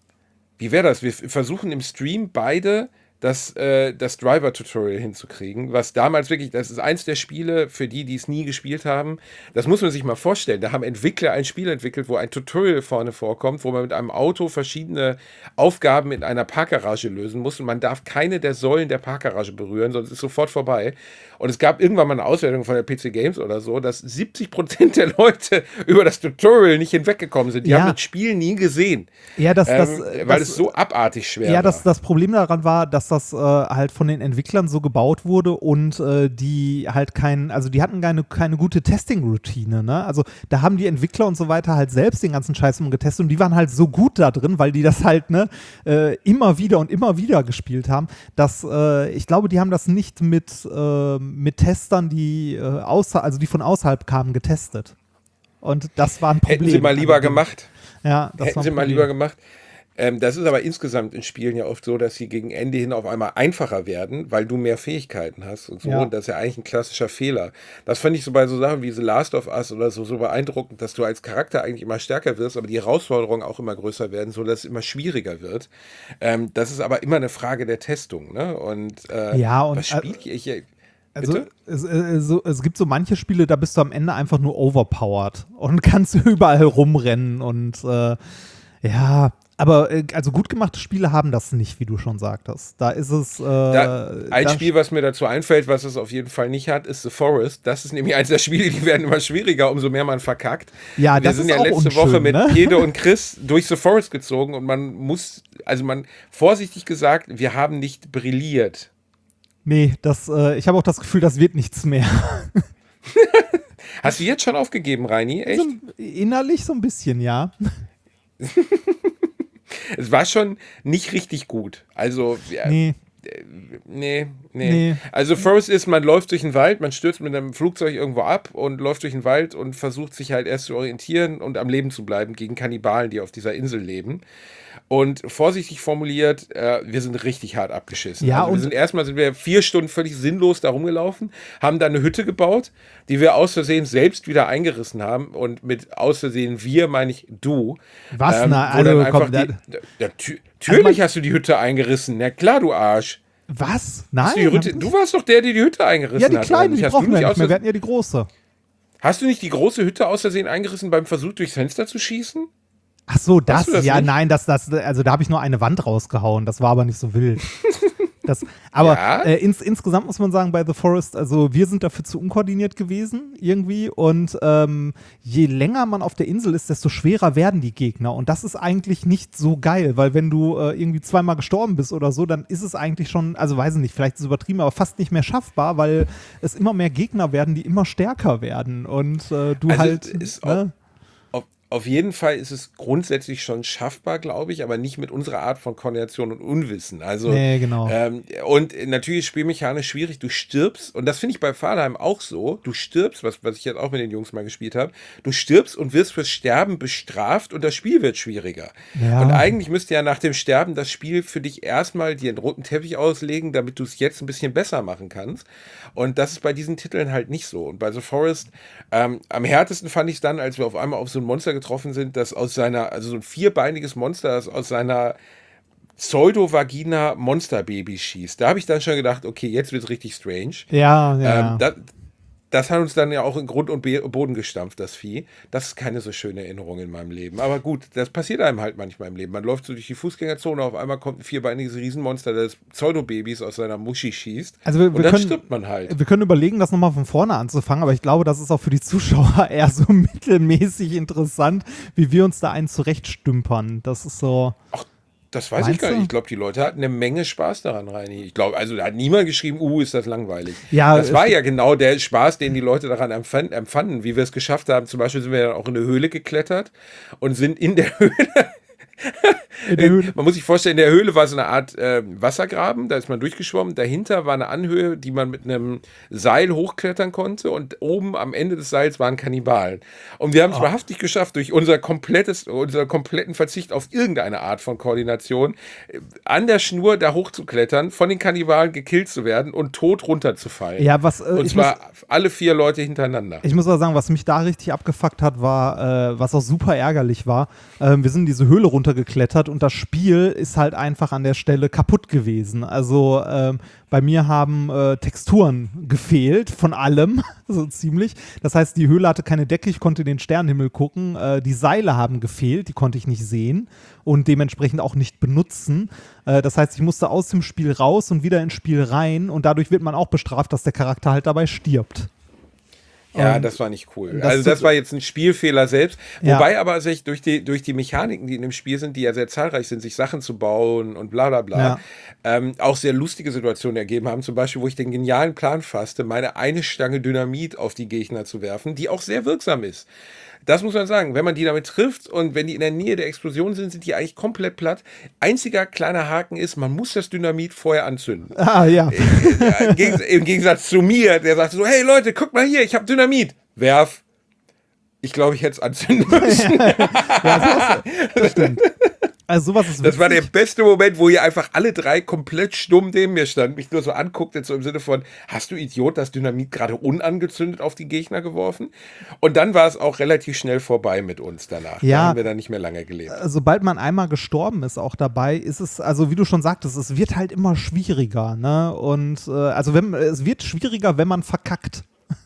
Wie wäre das? Wir f- versuchen im Stream beide das, äh, das Driver-Tutorial hinzukriegen, was damals wirklich, das ist eins der Spiele, für die, die es nie gespielt haben, das muss man sich mal vorstellen, da haben Entwickler ein Spiel entwickelt, wo ein Tutorial vorne vorkommt, wo man mit einem Auto verschiedene Aufgaben in einer Parkgarage lösen muss und man darf keine der Säulen der Parkgarage berühren, sonst ist sofort vorbei. Und es gab irgendwann mal eine Auswertung von der P C Games oder so, dass siebzig Prozent der Leute über das Tutorial nicht hinweggekommen sind. Die Ja. haben das Spiel nie gesehen. Ja, das, das, ähm, äh, weil das, es so abartig schwer Ja, war. das, das Problem daran war, dass das äh, halt von den Entwicklern so gebaut wurde und äh, die halt kein, also die hatten keine, keine gute Testing-Routine, ne? Also da haben die Entwickler und so weiter halt selbst den ganzen Scheiß umgetestet und die waren halt so gut da drin, weil die das halt, ne, äh, immer wieder und immer wieder gespielt haben, dass äh, ich glaube, die haben das nicht mit, äh, mit Testern, die äh, außer, also die von außerhalb kamen, getestet. Und das war ein Problem. Hätten sie mal lieber Also, gemacht. Ja, das Hätten war ein sie mal Problem. lieber gemacht. Ähm, das ist aber insgesamt in Spielen ja oft so, dass sie gegen Ende hin auf einmal einfacher werden, weil du mehr Fähigkeiten hast und so. Ja. Und das ist ja eigentlich ein klassischer Fehler. Das fand ich so bei so Sachen wie The Last of Us oder so, so beeindruckend, dass du als Charakter eigentlich immer stärker wirst, aber die Herausforderungen auch immer größer werden, so dass es immer schwieriger wird. Ähm, das ist aber immer eine Frage der Testung, ne? Und, äh, Ja, und, was spiele ich? ich Also Bitte? es, äh, so, es gibt so manche Spiele, da bist du am Ende einfach nur overpowered und kannst überall rumrennen und äh, ja, aber äh, also gut gemachte Spiele haben das nicht, wie du schon sagtest. Da ist es äh, Da, ein da- Spiel, was mir dazu einfällt, was es auf jeden Fall nicht hat, ist The Forest. Das ist nämlich eines der Spiele, die werden immer schwieriger, umso mehr man verkackt. Ja, Wir das sind ist ja auch letzte unschön, Woche mit ne? Pede und Chris durch The Forest gezogen und man muss, also man, vorsichtig gesagt, wir haben nicht brilliert. Nee, das, äh, ich habe auch das Gefühl, das wird nichts mehr. Hast du jetzt schon aufgegeben, Reini? Echt? So, innerlich so ein bisschen, ja. Es war schon nicht richtig gut. Also, ja, Nee. Nee, nee, Nee. Also Forest ist, man läuft durch den Wald, man stürzt mit einem Flugzeug irgendwo ab und läuft durch den Wald und versucht sich halt erst zu orientieren und am Leben zu bleiben gegen Kannibalen, die auf dieser Insel leben. Und vorsichtig formuliert, äh, wir sind richtig hart abgeschissen. Ja, also wir und- sind erstmal sind wir vier Stunden völlig sinnlos da rumgelaufen, haben da eine Hütte gebaut, die wir aus Versehen selbst wieder eingerissen haben. Und mit aus Versehen wir meine ich du. Was? Ähm, Na, wo also, dann einfach komm, die, da- ja, tü- natürlich man- hast du die Hütte eingerissen. Na klar, du Arsch. Was? Nein. Die Hütte, hab du ich- warst doch der, der die Hütte eingerissen ja, die hat. kleine, oder die nicht? Hast brauchen du wir nicht nicht mehr. aus- Wir hatten ja die große. Hast du nicht die große Hütte aus Versehen eingerissen beim Versuch, durchs Fenster zu schießen? Ach so, das, du das ja, nicht? nein, das, das, also da habe ich nur eine Wand rausgehauen. Das war aber nicht so wild. Das, aber Ja? äh, ins, insgesamt muss man sagen, bei The Forest, also wir sind dafür zu unkoordiniert gewesen irgendwie und ähm, je länger man auf der Insel ist, desto schwerer werden die Gegner und das ist eigentlich nicht so geil, weil wenn du äh, irgendwie zweimal gestorben bist oder so, dann ist es eigentlich schon, also weiß ich nicht, vielleicht ist es übertrieben, aber fast nicht mehr schaffbar, weil es immer mehr Gegner werden, die immer stärker werden und äh, du Also halt, es ist ne? Auf, auf jeden Fall ist es grundsätzlich schon schaffbar, glaube ich, aber nicht mit unserer Art von Koordination und Unwissen. Also, Nee, genau. ähm, und natürlich ist spielmechanisch schwierig. Du stirbst, und das finde ich bei Valheim auch so, du stirbst, was, was ich jetzt auch mit den Jungs mal gespielt habe, du stirbst und wirst fürs Sterben bestraft und das Spiel wird schwieriger. Ja. Und eigentlich müsste ja nach dem Sterben das Spiel für dich erstmal dir einen roten Teppich auslegen, damit du es jetzt ein bisschen besser machen kannst. Und das ist bei diesen Titeln halt nicht so. Und bei The Forest, ähm, am härtesten fand ich es dann, als wir auf einmal auf so ein Monster getroffen sind, das aus seiner, also so ein vierbeiniges Monster, das aus seiner Pseudo-Vagina Monsterbaby schießt. Da habe ich dann schon gedacht, okay, jetzt wird es richtig strange. Ja, ja. Ähm, das, das hat uns dann ja auch in Grund und Be- Boden gestampft, das Vieh. Das ist keine so schöne Erinnerung in meinem Leben. Aber gut, das passiert einem halt manchmal im Leben. Man läuft so durch die Fußgängerzone, auf einmal kommt ein vierbeiniges Riesenmonster, das Pseudobabys aus seiner Muschi schießt. Also wir, und wir dann können, stirbt man halt. Wir können überlegen, das nochmal von vorne anzufangen, aber ich glaube, das ist auch für die Zuschauer eher so mittelmäßig interessant, wie wir uns da einen zurechtstümpern. Das ist so... Ach, das weiß Meinst ich gar du? nicht. Ich glaube, die Leute hatten eine Menge Spaß daran, Reini. Ich glaube, also da hat niemand geschrieben, uh, ist das langweilig. Ja, das es- war ja genau der Spaß, den die Leute daran empfand, empfanden, wie wir es geschafft haben. Zum Beispiel sind wir dann auch in eine Höhle geklettert und sind in der Höhle. In der Höhle. Man muss sich vorstellen, in der Höhle war so eine Art äh, Wassergraben, da ist man durchgeschwommen. Dahinter war eine Anhöhe, die man mit einem Seil hochklettern konnte und oben am Ende des Seils waren Kannibalen. Und wir haben es wahrhaftig geschafft, durch unser komplettes, unser kompletten Verzicht auf irgendeine Art von Koordination, äh, an der Schnur da hochzuklettern, von den Kannibalen gekillt zu werden und tot runterzufallen. Ja, was, äh, und ich zwar alle vier Leute hintereinander. Ich muss aber sagen, was mich da richtig abgefuckt hat, war, äh, was auch super ärgerlich war, ähm, wir sind in diese Höhle runtergeklettert und das Spiel ist halt einfach an der Stelle kaputt gewesen. Also ähm, bei mir haben äh, Texturen gefehlt von allem, so ziemlich. Das heißt, die Höhle hatte keine Decke, ich konnte in den Sternenhimmel gucken. Äh, die Seile haben gefehlt, die konnte ich nicht sehen und dementsprechend auch nicht benutzen. Äh, das heißt, ich musste aus dem Spiel raus und wieder ins Spiel rein und dadurch wird man auch bestraft, dass der Charakter halt dabei stirbt. Ja, Und das war nicht cool. das Also das tut- war jetzt ein Spielfehler selbst. Ja. Wobei aber sich durch die, durch die Mechaniken, die in dem Spiel sind, die ja sehr zahlreich sind, sich Sachen zu bauen und bla bla bla, Ja. ähm, auch sehr lustige Situationen ergeben haben. Zum Beispiel, wo ich den genialen Plan fasste, meine eine Stange Dynamit auf die Gegner zu werfen, die auch sehr wirksam ist. Das muss man sagen. Wenn man die damit trifft und wenn die in der Nähe der Explosion sind, sind die eigentlich komplett platt. Einziger kleiner Haken ist, man muss das Dynamit vorher anzünden. Ah, ja. Im Gegens- Im Gegensatz zu mir, der sagte so, hey Leute, guck mal hier, ich habe Dynamit. Werf. Ich glaube, ich hätte es anzünden müssen. Ja, das, das stimmt. Also sowas ist Das war der witzig. beste Moment, wo ihr einfach alle drei komplett stumm neben mir standen, mich nur so anguckte, so im Sinne von, hast du Idiot das Dynamit gerade unangezündet auf die Gegner geworfen? Und dann war es auch relativ schnell vorbei mit uns danach. Ja. Da haben wir dann nicht mehr lange gelebt. Sobald man einmal gestorben ist, auch dabei, ist es, also wie du schon sagtest, es wird halt immer schwieriger, ne? Und äh, also wenn, es wird schwieriger, wenn man verkackt.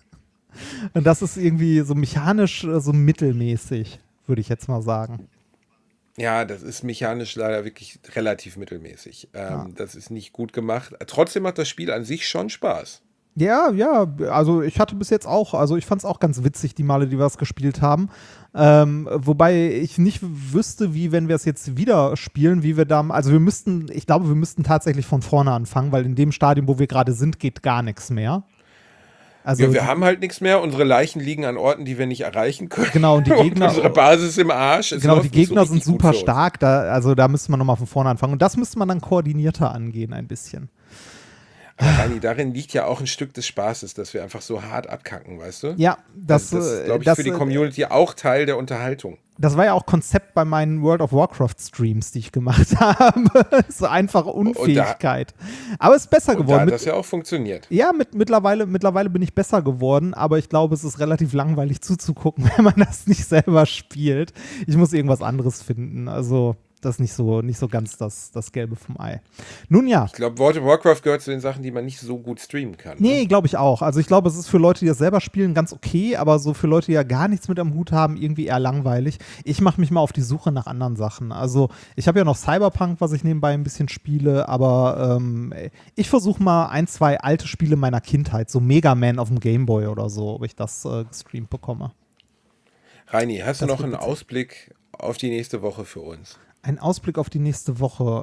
Und das ist irgendwie so mechanisch, äh, so mittelmäßig, würde ich jetzt mal sagen. Ja, das ist mechanisch leider wirklich relativ mittelmäßig. Ähm, Ja. Das ist nicht gut gemacht. Trotzdem macht das Spiel an sich schon Spaß. Ja, ja, also ich hatte bis jetzt auch, also ich fand es auch ganz witzig, die Male, die wir es gespielt haben. Ähm, wobei ich nicht wüsste, wie, wenn wir es jetzt wieder spielen, wie wir da, also wir müssten, ich glaube, wir müssten tatsächlich von vorne anfangen, weil in dem Stadium, wo wir gerade sind, geht gar nichts mehr. Also Ja, wir haben halt nichts mehr. Unsere Leichen liegen an Orten, die wir nicht erreichen können. Genau, und die Gegner- unsere Basis im Arsch. Es Genau, läuft die nicht so Gegner sind richtig gut super für uns. stark, da, also da müsste man nochmal von vorne anfangen. Und das müsste man dann koordinierter angehen, ein bisschen. Aber Rani, darin liegt ja auch ein Stück des Spaßes, dass wir einfach so hart abkacken, weißt du? Ja, das, Also das ist, äh, glaube ich, das, für die äh, Community auch Teil der Unterhaltung. Das war ja auch Konzept bei meinen World of Warcraft-Streams, die ich gemacht habe. So einfache Unfähigkeit. Aber es ist besser Und da geworden. hat Mit, das ja auch funktioniert. ja, mit, mittlerweile, mittlerweile bin ich besser geworden, aber ich glaube, es ist relativ langweilig zuzugucken, wenn man das nicht selber spielt. Ich muss irgendwas anderes finden. Also, das ist nicht so, nicht so ganz das, das Gelbe vom Ei. Nun ja. Ich glaube, World of Warcraft gehört zu den Sachen, die man nicht so gut streamen kann. Nee, Ne? glaube ich auch. Also ich glaube, es ist für Leute, die das selber spielen, ganz okay, aber so für Leute, die ja gar nichts mit am Hut haben, irgendwie eher langweilig. Ich mache mich mal auf die Suche nach anderen Sachen. Also ich habe ja noch Cyberpunk, was ich nebenbei ein bisschen spiele, aber ähm, ich versuche mal ein, zwei alte Spiele meiner Kindheit, so Mega Man auf dem Gameboy oder so, ob ich das äh, gestreamt bekomme. Reini, hast du Das noch wird einen witzig. Ausblick auf die nächste Woche für uns? Ein Ausblick auf die nächste Woche.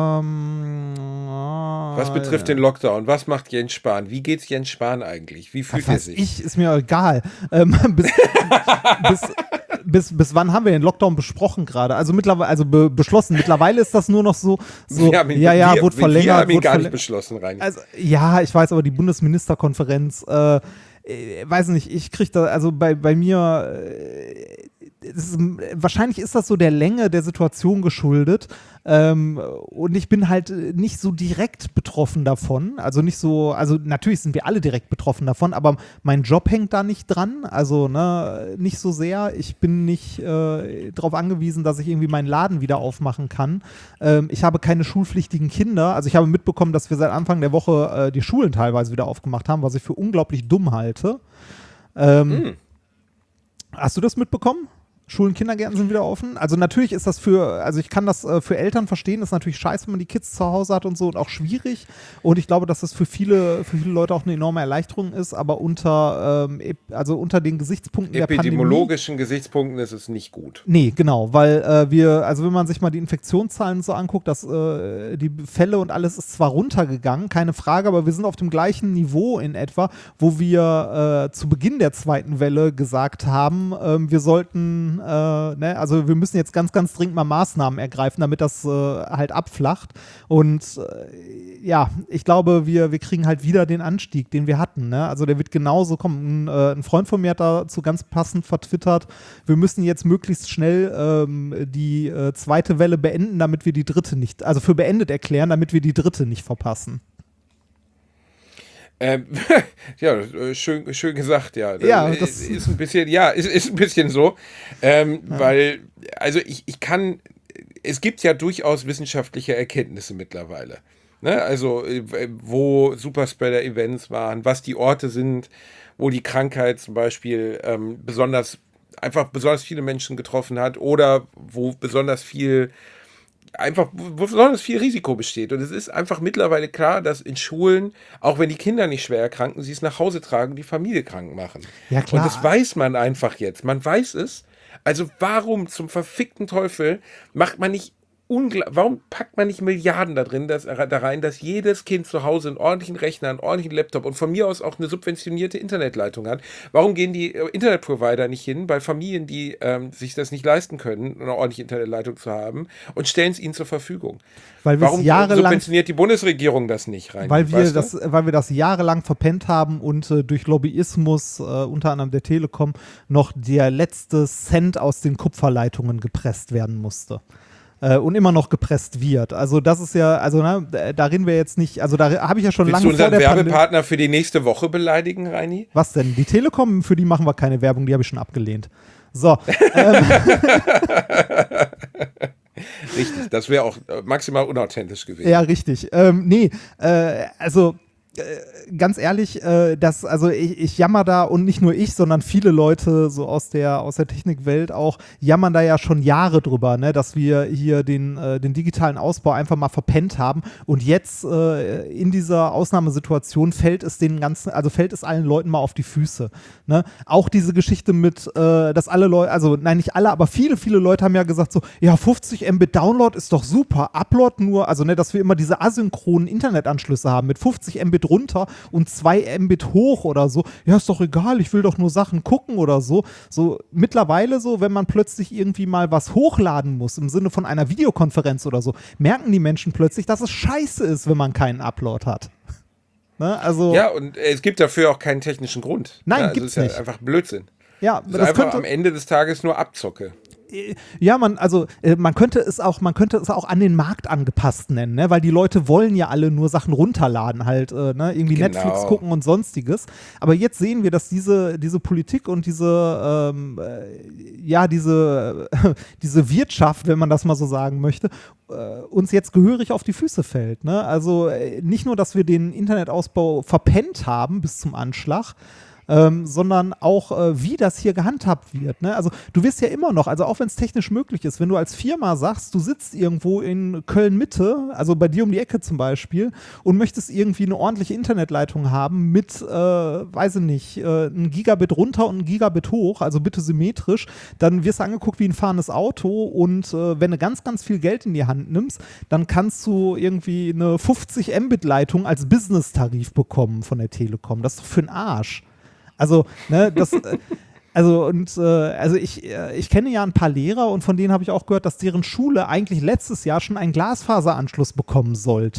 Ähm, Was betrifft den Lockdown, was macht Jens Spahn? Wie geht's Jens Spahn eigentlich? Wie fühlt Was er weiß sich? ich, ist mir egal. Ähm, bis, bis, bis, bis wann haben wir den Lockdown besprochen gerade? Also mittlerweile, also be, beschlossen. Mittlerweile ist das nur noch so, so Wir haben ihn, ja, ja, wir, wurde wir verlängert. haben ihn wurde gar nicht verlängert. beschlossen, Reini. Also, ja, ich weiß, aber die Bundesministerkonferenz, äh, äh, weiß nicht, ich kriege da, also bei, bei mir, äh, ist, wahrscheinlich ist das so der Länge der Situation geschuldet. Ähm, und ich bin halt nicht so direkt betroffen davon. Also nicht so, also natürlich sind wir alle direkt betroffen davon, aber mein Job hängt da nicht dran. Also ne, nicht so sehr. Ich bin nicht äh, darauf angewiesen, dass ich irgendwie meinen Laden wieder aufmachen kann. Ähm, ich habe keine schulpflichtigen Kinder. Also ich habe mitbekommen, dass wir seit Anfang der Woche äh, die Schulen teilweise wieder aufgemacht haben, was ich für unglaublich dumm halte. Ähm, mm. Hast du das mitbekommen? Schulen, Kindergärten sind wieder offen. Also natürlich ist das für, also ich kann das äh, für Eltern verstehen, das ist natürlich scheiße, wenn man die Kids zu Hause hat und so und auch schwierig. Und ich glaube, dass das für viele, für viele Leute auch eine enorme Erleichterung ist, aber unter, ähm, also unter den Gesichtspunkten der Pandemie. Epidemiologischen Gesichtspunkten ist es nicht gut. Nee, genau, weil äh, wir, also wenn man sich mal die Infektionszahlen so anguckt, dass äh, die Fälle und alles ist zwar runtergegangen, keine Frage, aber wir sind auf dem gleichen Niveau in etwa, wo wir äh, zu Beginn der zweiten Welle gesagt haben, äh, wir sollten Äh, ne? Also wir müssen jetzt ganz, ganz dringend mal Maßnahmen ergreifen, damit das äh, halt abflacht. Und äh, ja, ich glaube, wir, wir kriegen halt wieder den Anstieg, den wir hatten. Ne? Also der wird genauso kommen. Ein, äh, ein Freund von mir hat dazu ganz passend vertwittert, wir müssen jetzt möglichst schnell ähm, die äh, zweite Welle beenden, damit wir die dritte nicht, also für beendet erklären, damit wir die dritte nicht verpassen. Ähm, ja, schön, schön gesagt, ja. Ja, das ist, ist ein bisschen, ja, ist, ist ein bisschen so, ähm, ja. weil, also ich, ich kann, es gibt ja durchaus wissenschaftliche Erkenntnisse mittlerweile, ne? Also wo Superspreader-Events waren, was die Orte sind, wo die Krankheit zum Beispiel ähm, besonders, einfach besonders viele Menschen getroffen hat oder wo besonders viel einfach, wo besonders viel Risiko besteht. Und es ist einfach mittlerweile klar, dass in Schulen, auch wenn die Kinder nicht schwer erkranken, sie es nach Hause tragen, die Familie krank machen. Ja, klar. Und das weiß man einfach jetzt. Man weiß es. Also warum zum verfickten Teufel macht man nicht Ungla- warum packt man nicht Milliarden da drin, dass, da rein, dass jedes Kind zu Hause einen ordentlichen Rechner, einen ordentlichen Laptop und von mir aus auch eine subventionierte Internetleitung hat? Warum gehen die äh, Internetprovider nicht hin bei Familien, die ähm, sich das nicht leisten können, eine ordentliche Internetleitung zu haben und stellen es ihnen zur Verfügung? Weil Warum jahrelang, subventioniert die Bundesregierung das nicht rein? Weil wir, weißt du? das, weil wir das jahrelang verpennt haben und äh, durch Lobbyismus, äh, unter anderem der Telekom, noch der letzte Cent aus den Kupferleitungen gepresst werden musste. Und immer noch gepresst wird. Also das ist ja, also ne, da reden wir jetzt nicht, also da habe ich ja schon Willst lange du unseren vor der Werbepartner Pandem- für die nächste Woche beleidigen, Reini? Was denn? Die Telekom, für die machen wir keine Werbung, die habe ich schon abgelehnt. So. ähm. Richtig, das wäre auch maximal unauthentisch gewesen. Ja, richtig. Ähm, nee, äh, also Äh, ganz ehrlich, äh, das, also ich, ich jammer da und nicht nur ich, sondern viele Leute so aus der, aus der Technikwelt auch, jammern da ja schon Jahre drüber, ne, dass wir hier den, äh, den digitalen Ausbau einfach mal verpennt haben und jetzt äh, in dieser Ausnahmesituation fällt es den ganzen, also fällt es allen Leuten mal auf die Füße. Ne? Auch diese Geschichte mit, äh, dass alle Leute, also nein, nicht alle, aber viele, viele Leute haben ja gesagt so, ja, fünfzig Mbit Download ist doch super, Upload nur, also ne, dass wir immer diese asynchronen Internetanschlüsse haben mit fünfzig Mbit runter und zwei Mbit hoch oder so. Ja, ist doch egal, ich will doch nur Sachen gucken oder so. So mittlerweile so, wenn man plötzlich irgendwie mal was hochladen muss, im Sinne von einer Videokonferenz oder so, merken die Menschen plötzlich, dass es scheiße ist, wenn man keinen Upload hat. Ne? Also, ja, und es gibt dafür auch keinen technischen Grund. Nein, ja, also gibt's ist ja nicht. Einfach Blödsinn. Ja, das ist das einfach könnte am Ende des Tages nur Abzocke. Ja, man, also äh, man könnte es auch, man könnte es auch an den Markt angepasst nennen, ne? Weil die Leute wollen ja alle nur Sachen runterladen, halt, äh, ne? Irgendwie genau. Netflix gucken und sonstiges. Aber jetzt sehen wir, dass diese, diese Politik und diese, ähm, äh, ja, diese, äh, diese Wirtschaft, wenn man das mal so sagen möchte, äh, uns jetzt gehörig auf die Füße fällt. Ne? Also äh, nicht nur, dass wir den Internetausbau verpennt haben bis zum Anschlag, Ähm, sondern auch, äh, wie das hier gehandhabt wird. Ne? Also du wirst ja immer noch, also auch wenn es technisch möglich ist, wenn du als Firma sagst, du sitzt irgendwo in Köln-Mitte, also bei dir um die Ecke zum Beispiel, und möchtest irgendwie eine ordentliche Internetleitung haben mit, äh, weiß ich nicht, äh, ein Gigabit runter und ein Gigabit hoch, also bitte symmetrisch, dann wirst du angeguckt wie ein fahrendes Auto und äh, wenn du ganz, ganz viel Geld in die Hand nimmst, dann kannst du irgendwie eine fünfzig Mbit Leitung als Business-Tarif bekommen von der Telekom. Das ist doch für den Arsch. Also, ne, das, also und äh, also ich, äh, ich kenne ja ein paar Lehrer und von denen habe ich auch gehört, dass deren Schule eigentlich letztes Jahr schon einen Glasfaseranschluss bekommen sollte.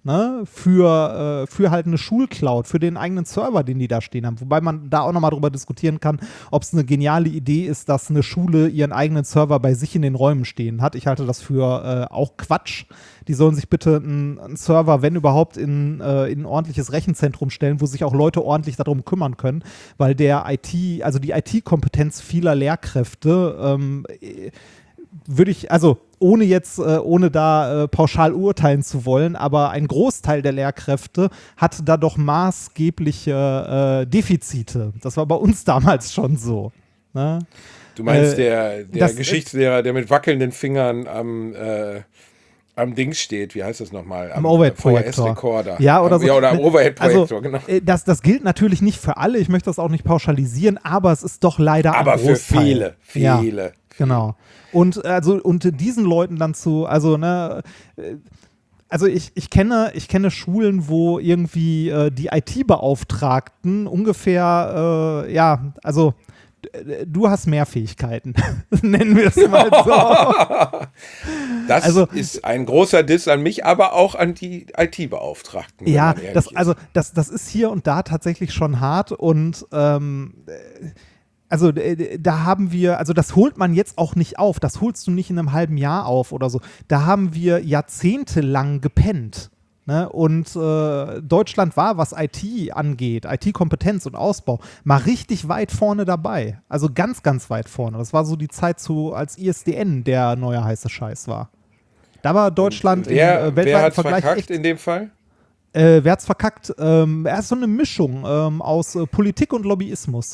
ne, für, äh, für halt eine Schulcloud, für den eigenen Server, den die da stehen haben. Wobei man da auch nochmal drüber diskutieren kann, ob es eine geniale Idee ist, dass eine Schule ihren eigenen Server bei sich in den Räumen stehen hat. Ich halte das für äh, auch Quatsch. Die sollen sich bitte einen, einen Server, wenn überhaupt, in, äh, in ein ordentliches Rechenzentrum stellen, wo sich auch Leute ordentlich darum kümmern können, weil der I T, also die I T-Kompetenz vieler Lehrkräfte, ähm, würde ich, also ohne jetzt, äh, ohne da äh, pauschal urteilen zu wollen, aber ein Großteil der Lehrkräfte hat da doch maßgebliche äh, Defizite. Das war bei uns damals schon so. Ne? Du meinst äh, der, der das, Geschichtslehrer, der mit wackelnden Fingern am äh, am Dings steht, wie heißt das nochmal? Am, am Overhead-Projektor. V H S-Rekorder. Ja, oder am, so. Ja, oder am Overhead-Projektor, also, genau. Das, das gilt natürlich nicht für alle, ich möchte das auch nicht pauschalisieren, aber es ist doch leider aber ein Großteil. für viele, viele. Ja, genau. Und also und diesen Leuten dann zu, also ne, also ich, ich kenne, ich kenne Schulen, wo irgendwie äh, die I T-Beauftragten ungefähr, äh, ja, also du hast mehr Fähigkeiten, nennen wir es mal so. Das also, ist ein großer Diss an mich, aber auch an die I T-Beauftragten. Ja, das, also das, das ist hier und da tatsächlich schon hart und ähm, also da haben wir, also das holt man jetzt auch nicht auf, das holst du nicht in einem halben Jahr auf oder so. Da haben wir jahrzehntelang gepennt. Ne? Und äh, Deutschland war, was I T angeht, I T-Kompetenz und Ausbau, mal richtig weit vorne dabei. Also ganz, ganz weit vorne. Das war so die Zeit, zu, als I S D N der neue heiße Scheiß war. Da war Deutschland wer, im äh, weltweiten wer hat's Vergleich verkackt echt, in dem Fall? Äh, wer hat's verkackt? Ähm, er ist so eine Mischung ähm, aus äh, Politik und Lobbyismus.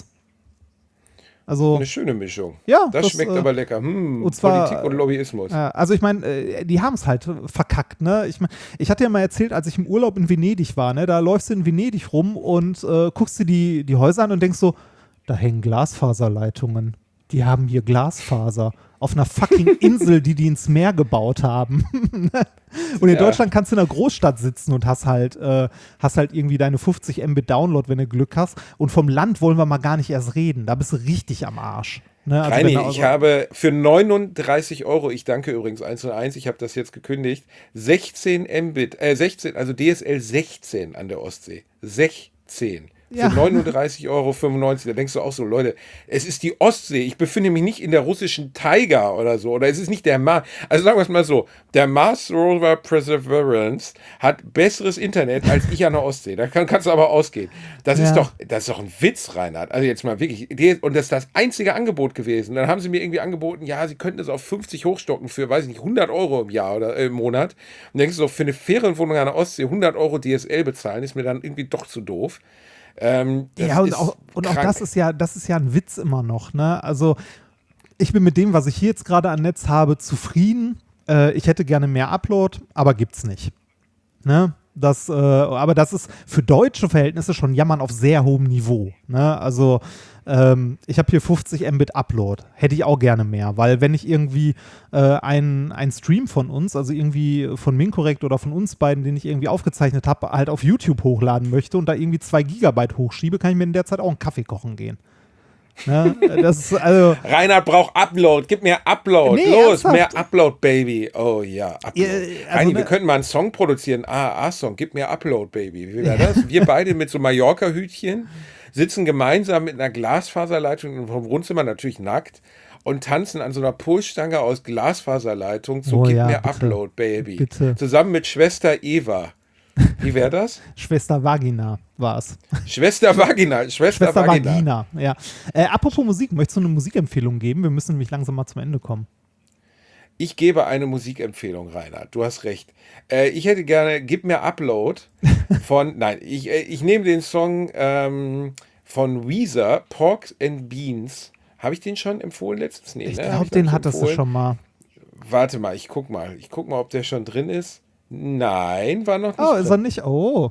Also, eine schöne Mischung. Ja, das, das schmeckt äh, aber lecker. Hm, und zwar, Politik und Lobbyismus. Äh, also ich meine, äh, die haben es halt verkackt. Ne? Ich, mein, ich hatte ja mal erzählt, als ich im Urlaub in Venedig war, ne? Da läufst du in Venedig rum und äh, guckst dir die, die Häuser an und denkst so, da hängen Glasfaserleitungen. Die haben hier Glasfaser. Auf einer fucking Insel, die die ins Meer gebaut haben. Und in ja. Deutschland kannst du in einer Großstadt sitzen und hast halt, äh, hast halt irgendwie deine fünfzig Mbit Download, wenn du Glück hast. Und vom Land wollen wir mal gar nicht erst reden. Da bist du richtig am Arsch. Ne? Also Reini, ich habe für neununddreißig Euro, ich danke übrigens eins null eins, ich habe das jetzt gekündigt, sechzehn Mbit, äh sechzehn, also D S L sechzehn an der Ostsee. sechzehn. Für ja. neununddreißig Euro fünfundneunzig, da denkst du auch so, Leute, es ist die Ostsee, ich befinde mich nicht in der russischen Taiga oder so, oder es ist nicht der Mars, also sagen wir es mal so, der Mars Rover Perseverance hat besseres Internet als ich an der Ostsee, da kann, kannst du aber ausgehen. Das ja. ist doch, das ist doch ein Witz, Reinhard, also jetzt mal wirklich, und das ist das einzige Angebot gewesen, dann haben sie mir irgendwie angeboten, ja, sie könnten das auf fünfzig hochstocken für, weiß ich nicht, hundert Euro im Jahr oder äh, im Monat, und denkst du so, für eine Ferienwohnung an der Ostsee hundert Euro D S L bezahlen, ist mir dann irgendwie doch zu doof. Ähm, ja, und, auch, und auch das ist ja, das ist ja ein Witz immer noch, ne? Also ich bin mit dem, was ich hier jetzt gerade an Netz habe, zufrieden. Äh, ich hätte gerne mehr Upload, aber gibt's nicht. Ne? Das, äh, aber das ist für deutsche Verhältnisse schon Jammern auf sehr hohem Niveau. Ne? Also ähm, ich habe hier fünfzig Mbit Upload. Hätte ich auch gerne mehr, weil wenn ich irgendwie äh, einen, einen Stream von uns, also irgendwie von Minkorrekt oder von uns beiden, den ich irgendwie aufgezeichnet habe, halt auf YouTube hochladen möchte und da irgendwie zwei Gigabyte hochschiebe, kann ich mir in der Zeit auch einen Kaffee kochen gehen. Ne? Das ist also Reinhard braucht Upload, gib mir Upload, nee, los, ernsthaft? mehr Upload, Baby. Oh ja, Upload. Ja, also Reini, ne, wir könnten mal einen Song produzieren, A A A-Song, gib mir Upload, Baby. Wie wäre das? Wir beide mit so Mallorca-Hütchen sitzen gemeinsam mit einer Glasfaserleitung vom Wohnzimmer, natürlich nackt, und tanzen an so einer Pulsstange aus Glasfaserleitung zu Oh Gib ja, mir bitte. Upload, Baby. Bitte. Zusammen mit Schwester Eva. Wie wäre das? Schwester Vagina war es. Schwester Vagina. Schwester, Schwester Vagina. Vagina, ja. Äh, apropos Musik, möchtest du eine Musikempfehlung geben? Wir müssen nämlich langsam mal zum Ende kommen. Ich gebe eine Musikempfehlung, Reinhard. Du hast recht. Äh, ich hätte gerne, gib mir Upload von, nein, ich, äh, ich nehme den Song ähm, von Weezer, Pork and Beans. Habe ich den schon empfohlen letztens? Nee, ich ne? glaube, den hattest du schon mal. Warte mal, ich guck mal. Ich guck mal, ob der schon drin ist. Nein, war noch nicht Oh, drin. ist er nicht? Oh.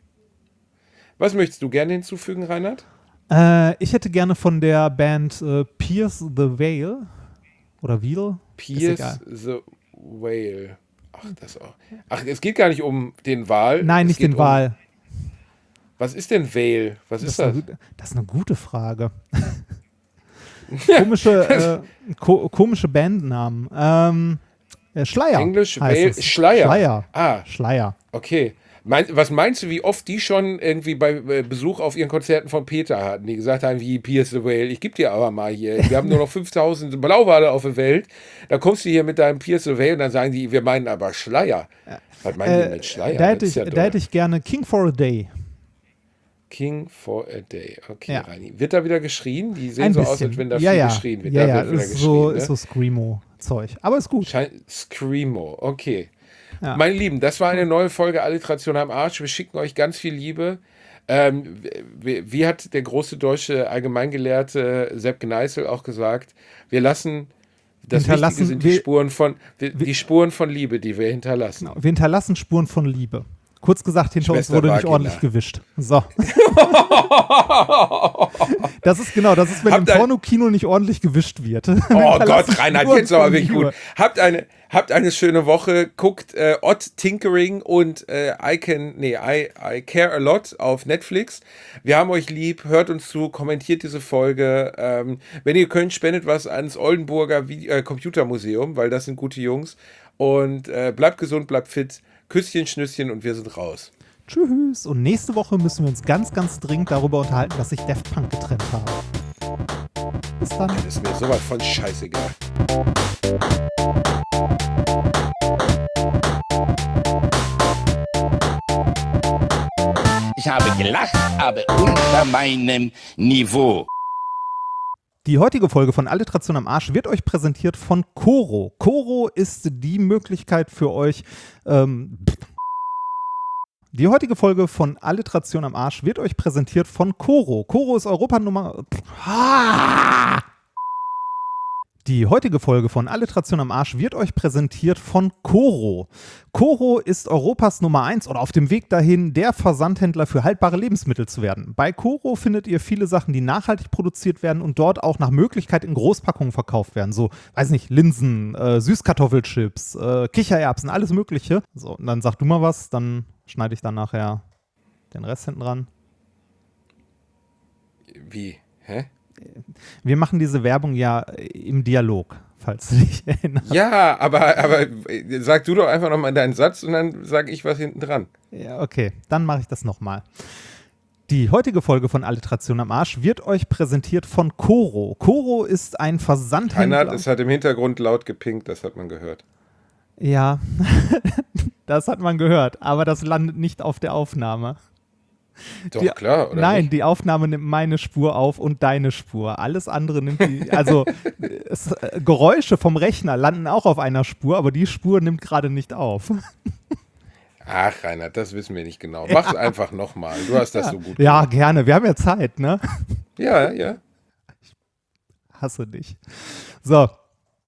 Was möchtest du gerne hinzufügen, Reinhard? Äh, ich hätte gerne von der Band äh, Pierce the Veil oder Veil. Pierce the Whale. Ach, das auch. Ach, es geht gar nicht um den Wal. Nein, es nicht geht den um, Wal. Was ist denn Whale? Was Das ist ist, eine, das? gute- das ist eine gute Frage. komische, äh, ko komische Bandnamen. Ähm, äh, Schleier. Englisch heißt Whale. es. Schleier. Schleier. Ah, Schleier. okay. Mein, was meinst du, wie oft die schon irgendwie bei äh, Besuch auf ihren Konzerten von Peter hatten, die gesagt haben, wie Pierce the Whale, ich geb dir aber mal hier, wir haben nur noch fünftausend Blauwale auf der Welt, dann kommst du hier mit deinem Pierce the Whale und dann sagen die, wir meinen aber Schleier. Was meinen Äh, die mit Schleier? Da hätte, Das ich, ist ja da doll. hätte ich gerne King for a Day. King for a Day. Okay, Ja. Reini. Wird da wieder geschrien? Die sehen Ein so bisschen. aus, als wenn da ja, viel ja. geschrien wird. Ja, da ja, wird wieder ist so, geschrien, ist ne? so Screamo-Zeug. Aber ist gut. Schein- Screamo, okay. Ja. Meine Lieben, das war eine neue Folge Alliteration am Arsch. Wir schicken euch ganz viel Liebe. Ähm, wie, wie hat der große deutsche Allgemeingelehrte Sepp Gneißel auch gesagt, wir lassen, das Hinterlassen Wichtige sind die wir- Spuren von, wir, die Spuren von Liebe, die wir hinterlassen. Genau. Wir hinterlassen Spuren von Liebe. Kurz gesagt, hinter Schwester uns wurde nicht Vagina. ordentlich gewischt. So. Das ist genau, das ist, wenn Habt im ein- Pornokino nicht ordentlich gewischt wird. Oh Hinterlassen Gott, Reinhard, Spuren jetzt aber von wirklich Liebe. gut. Habt eine, habt eine schöne Woche. Guckt äh, Odd Tinkering und äh, I Can, nee, I, I Care a Lot auf Netflix. Wir haben euch lieb, hört uns zu, kommentiert diese Folge. Ähm, wenn ihr könnt, spendet was ans Oldenburger Vide- äh, Computermuseum, weil das sind gute Jungs. Und äh, bleibt gesund, bleibt fit. Küsschen, Schnüsschen und wir sind raus. Tschüss. Und nächste Woche müssen wir uns ganz, ganz dringend darüber unterhalten, dass ich Daft Punk getrennt habe. Bis dann. Das ist mir sowas von scheißegal. Ich habe gelacht, aber unter meinem Niveau. Die heutige Folge von Alliteration am Arsch wird euch präsentiert von Koro. Koro ist die Möglichkeit für euch, ähm, die heutige Folge von Alliteration am Arsch wird euch präsentiert von Koro. Koro ist Europanummer. Ah! Die heutige Folge von Alliteration am Arsch wird euch präsentiert von Koro. Koro ist Europas Nummer eins oder auf dem Weg dahin, der Versandhändler für haltbare Lebensmittel zu werden. Bei Koro findet ihr viele Sachen, die nachhaltig produziert werden und dort auch nach Möglichkeit in Großpackungen verkauft werden. So, weiß nicht, Linsen, äh, Süßkartoffelchips, äh, Kichererbsen, alles Mögliche. So, und dann sag du mal was, dann schneide ich dann nachher den Rest hinten dran. Wie? Hä? Wir machen diese Werbung ja im Dialog, falls du dich erinnerst. Ja, aber, aber äh, sag du doch einfach nochmal deinen Satz und dann sage ich was hinten dran. Ja, okay, dann mache ich das nochmal. Die heutige Folge von Alliteration am Arsch wird euch präsentiert von Koro. Koro ist ein Versandhändler. Reinhard, es hat im Hintergrund laut gepinkt, das hat man gehört. Ja, das hat man gehört, aber das landet nicht auf der Aufnahme. Doch, die, klar, oder Nein, nicht? die Aufnahme nimmt meine Spur auf und deine Spur. Alles andere nimmt die, also es, äh, Geräusche vom Rechner landen auch auf einer Spur, aber die Spur nimmt gerade nicht auf. Ach, Reinhard, das wissen wir nicht genau. Mach's Ja. einfach nochmal. Du hast das so gut Ja, gemacht. gerne, wir haben ja Zeit, ne? Ja, ja. Hasse dich. So,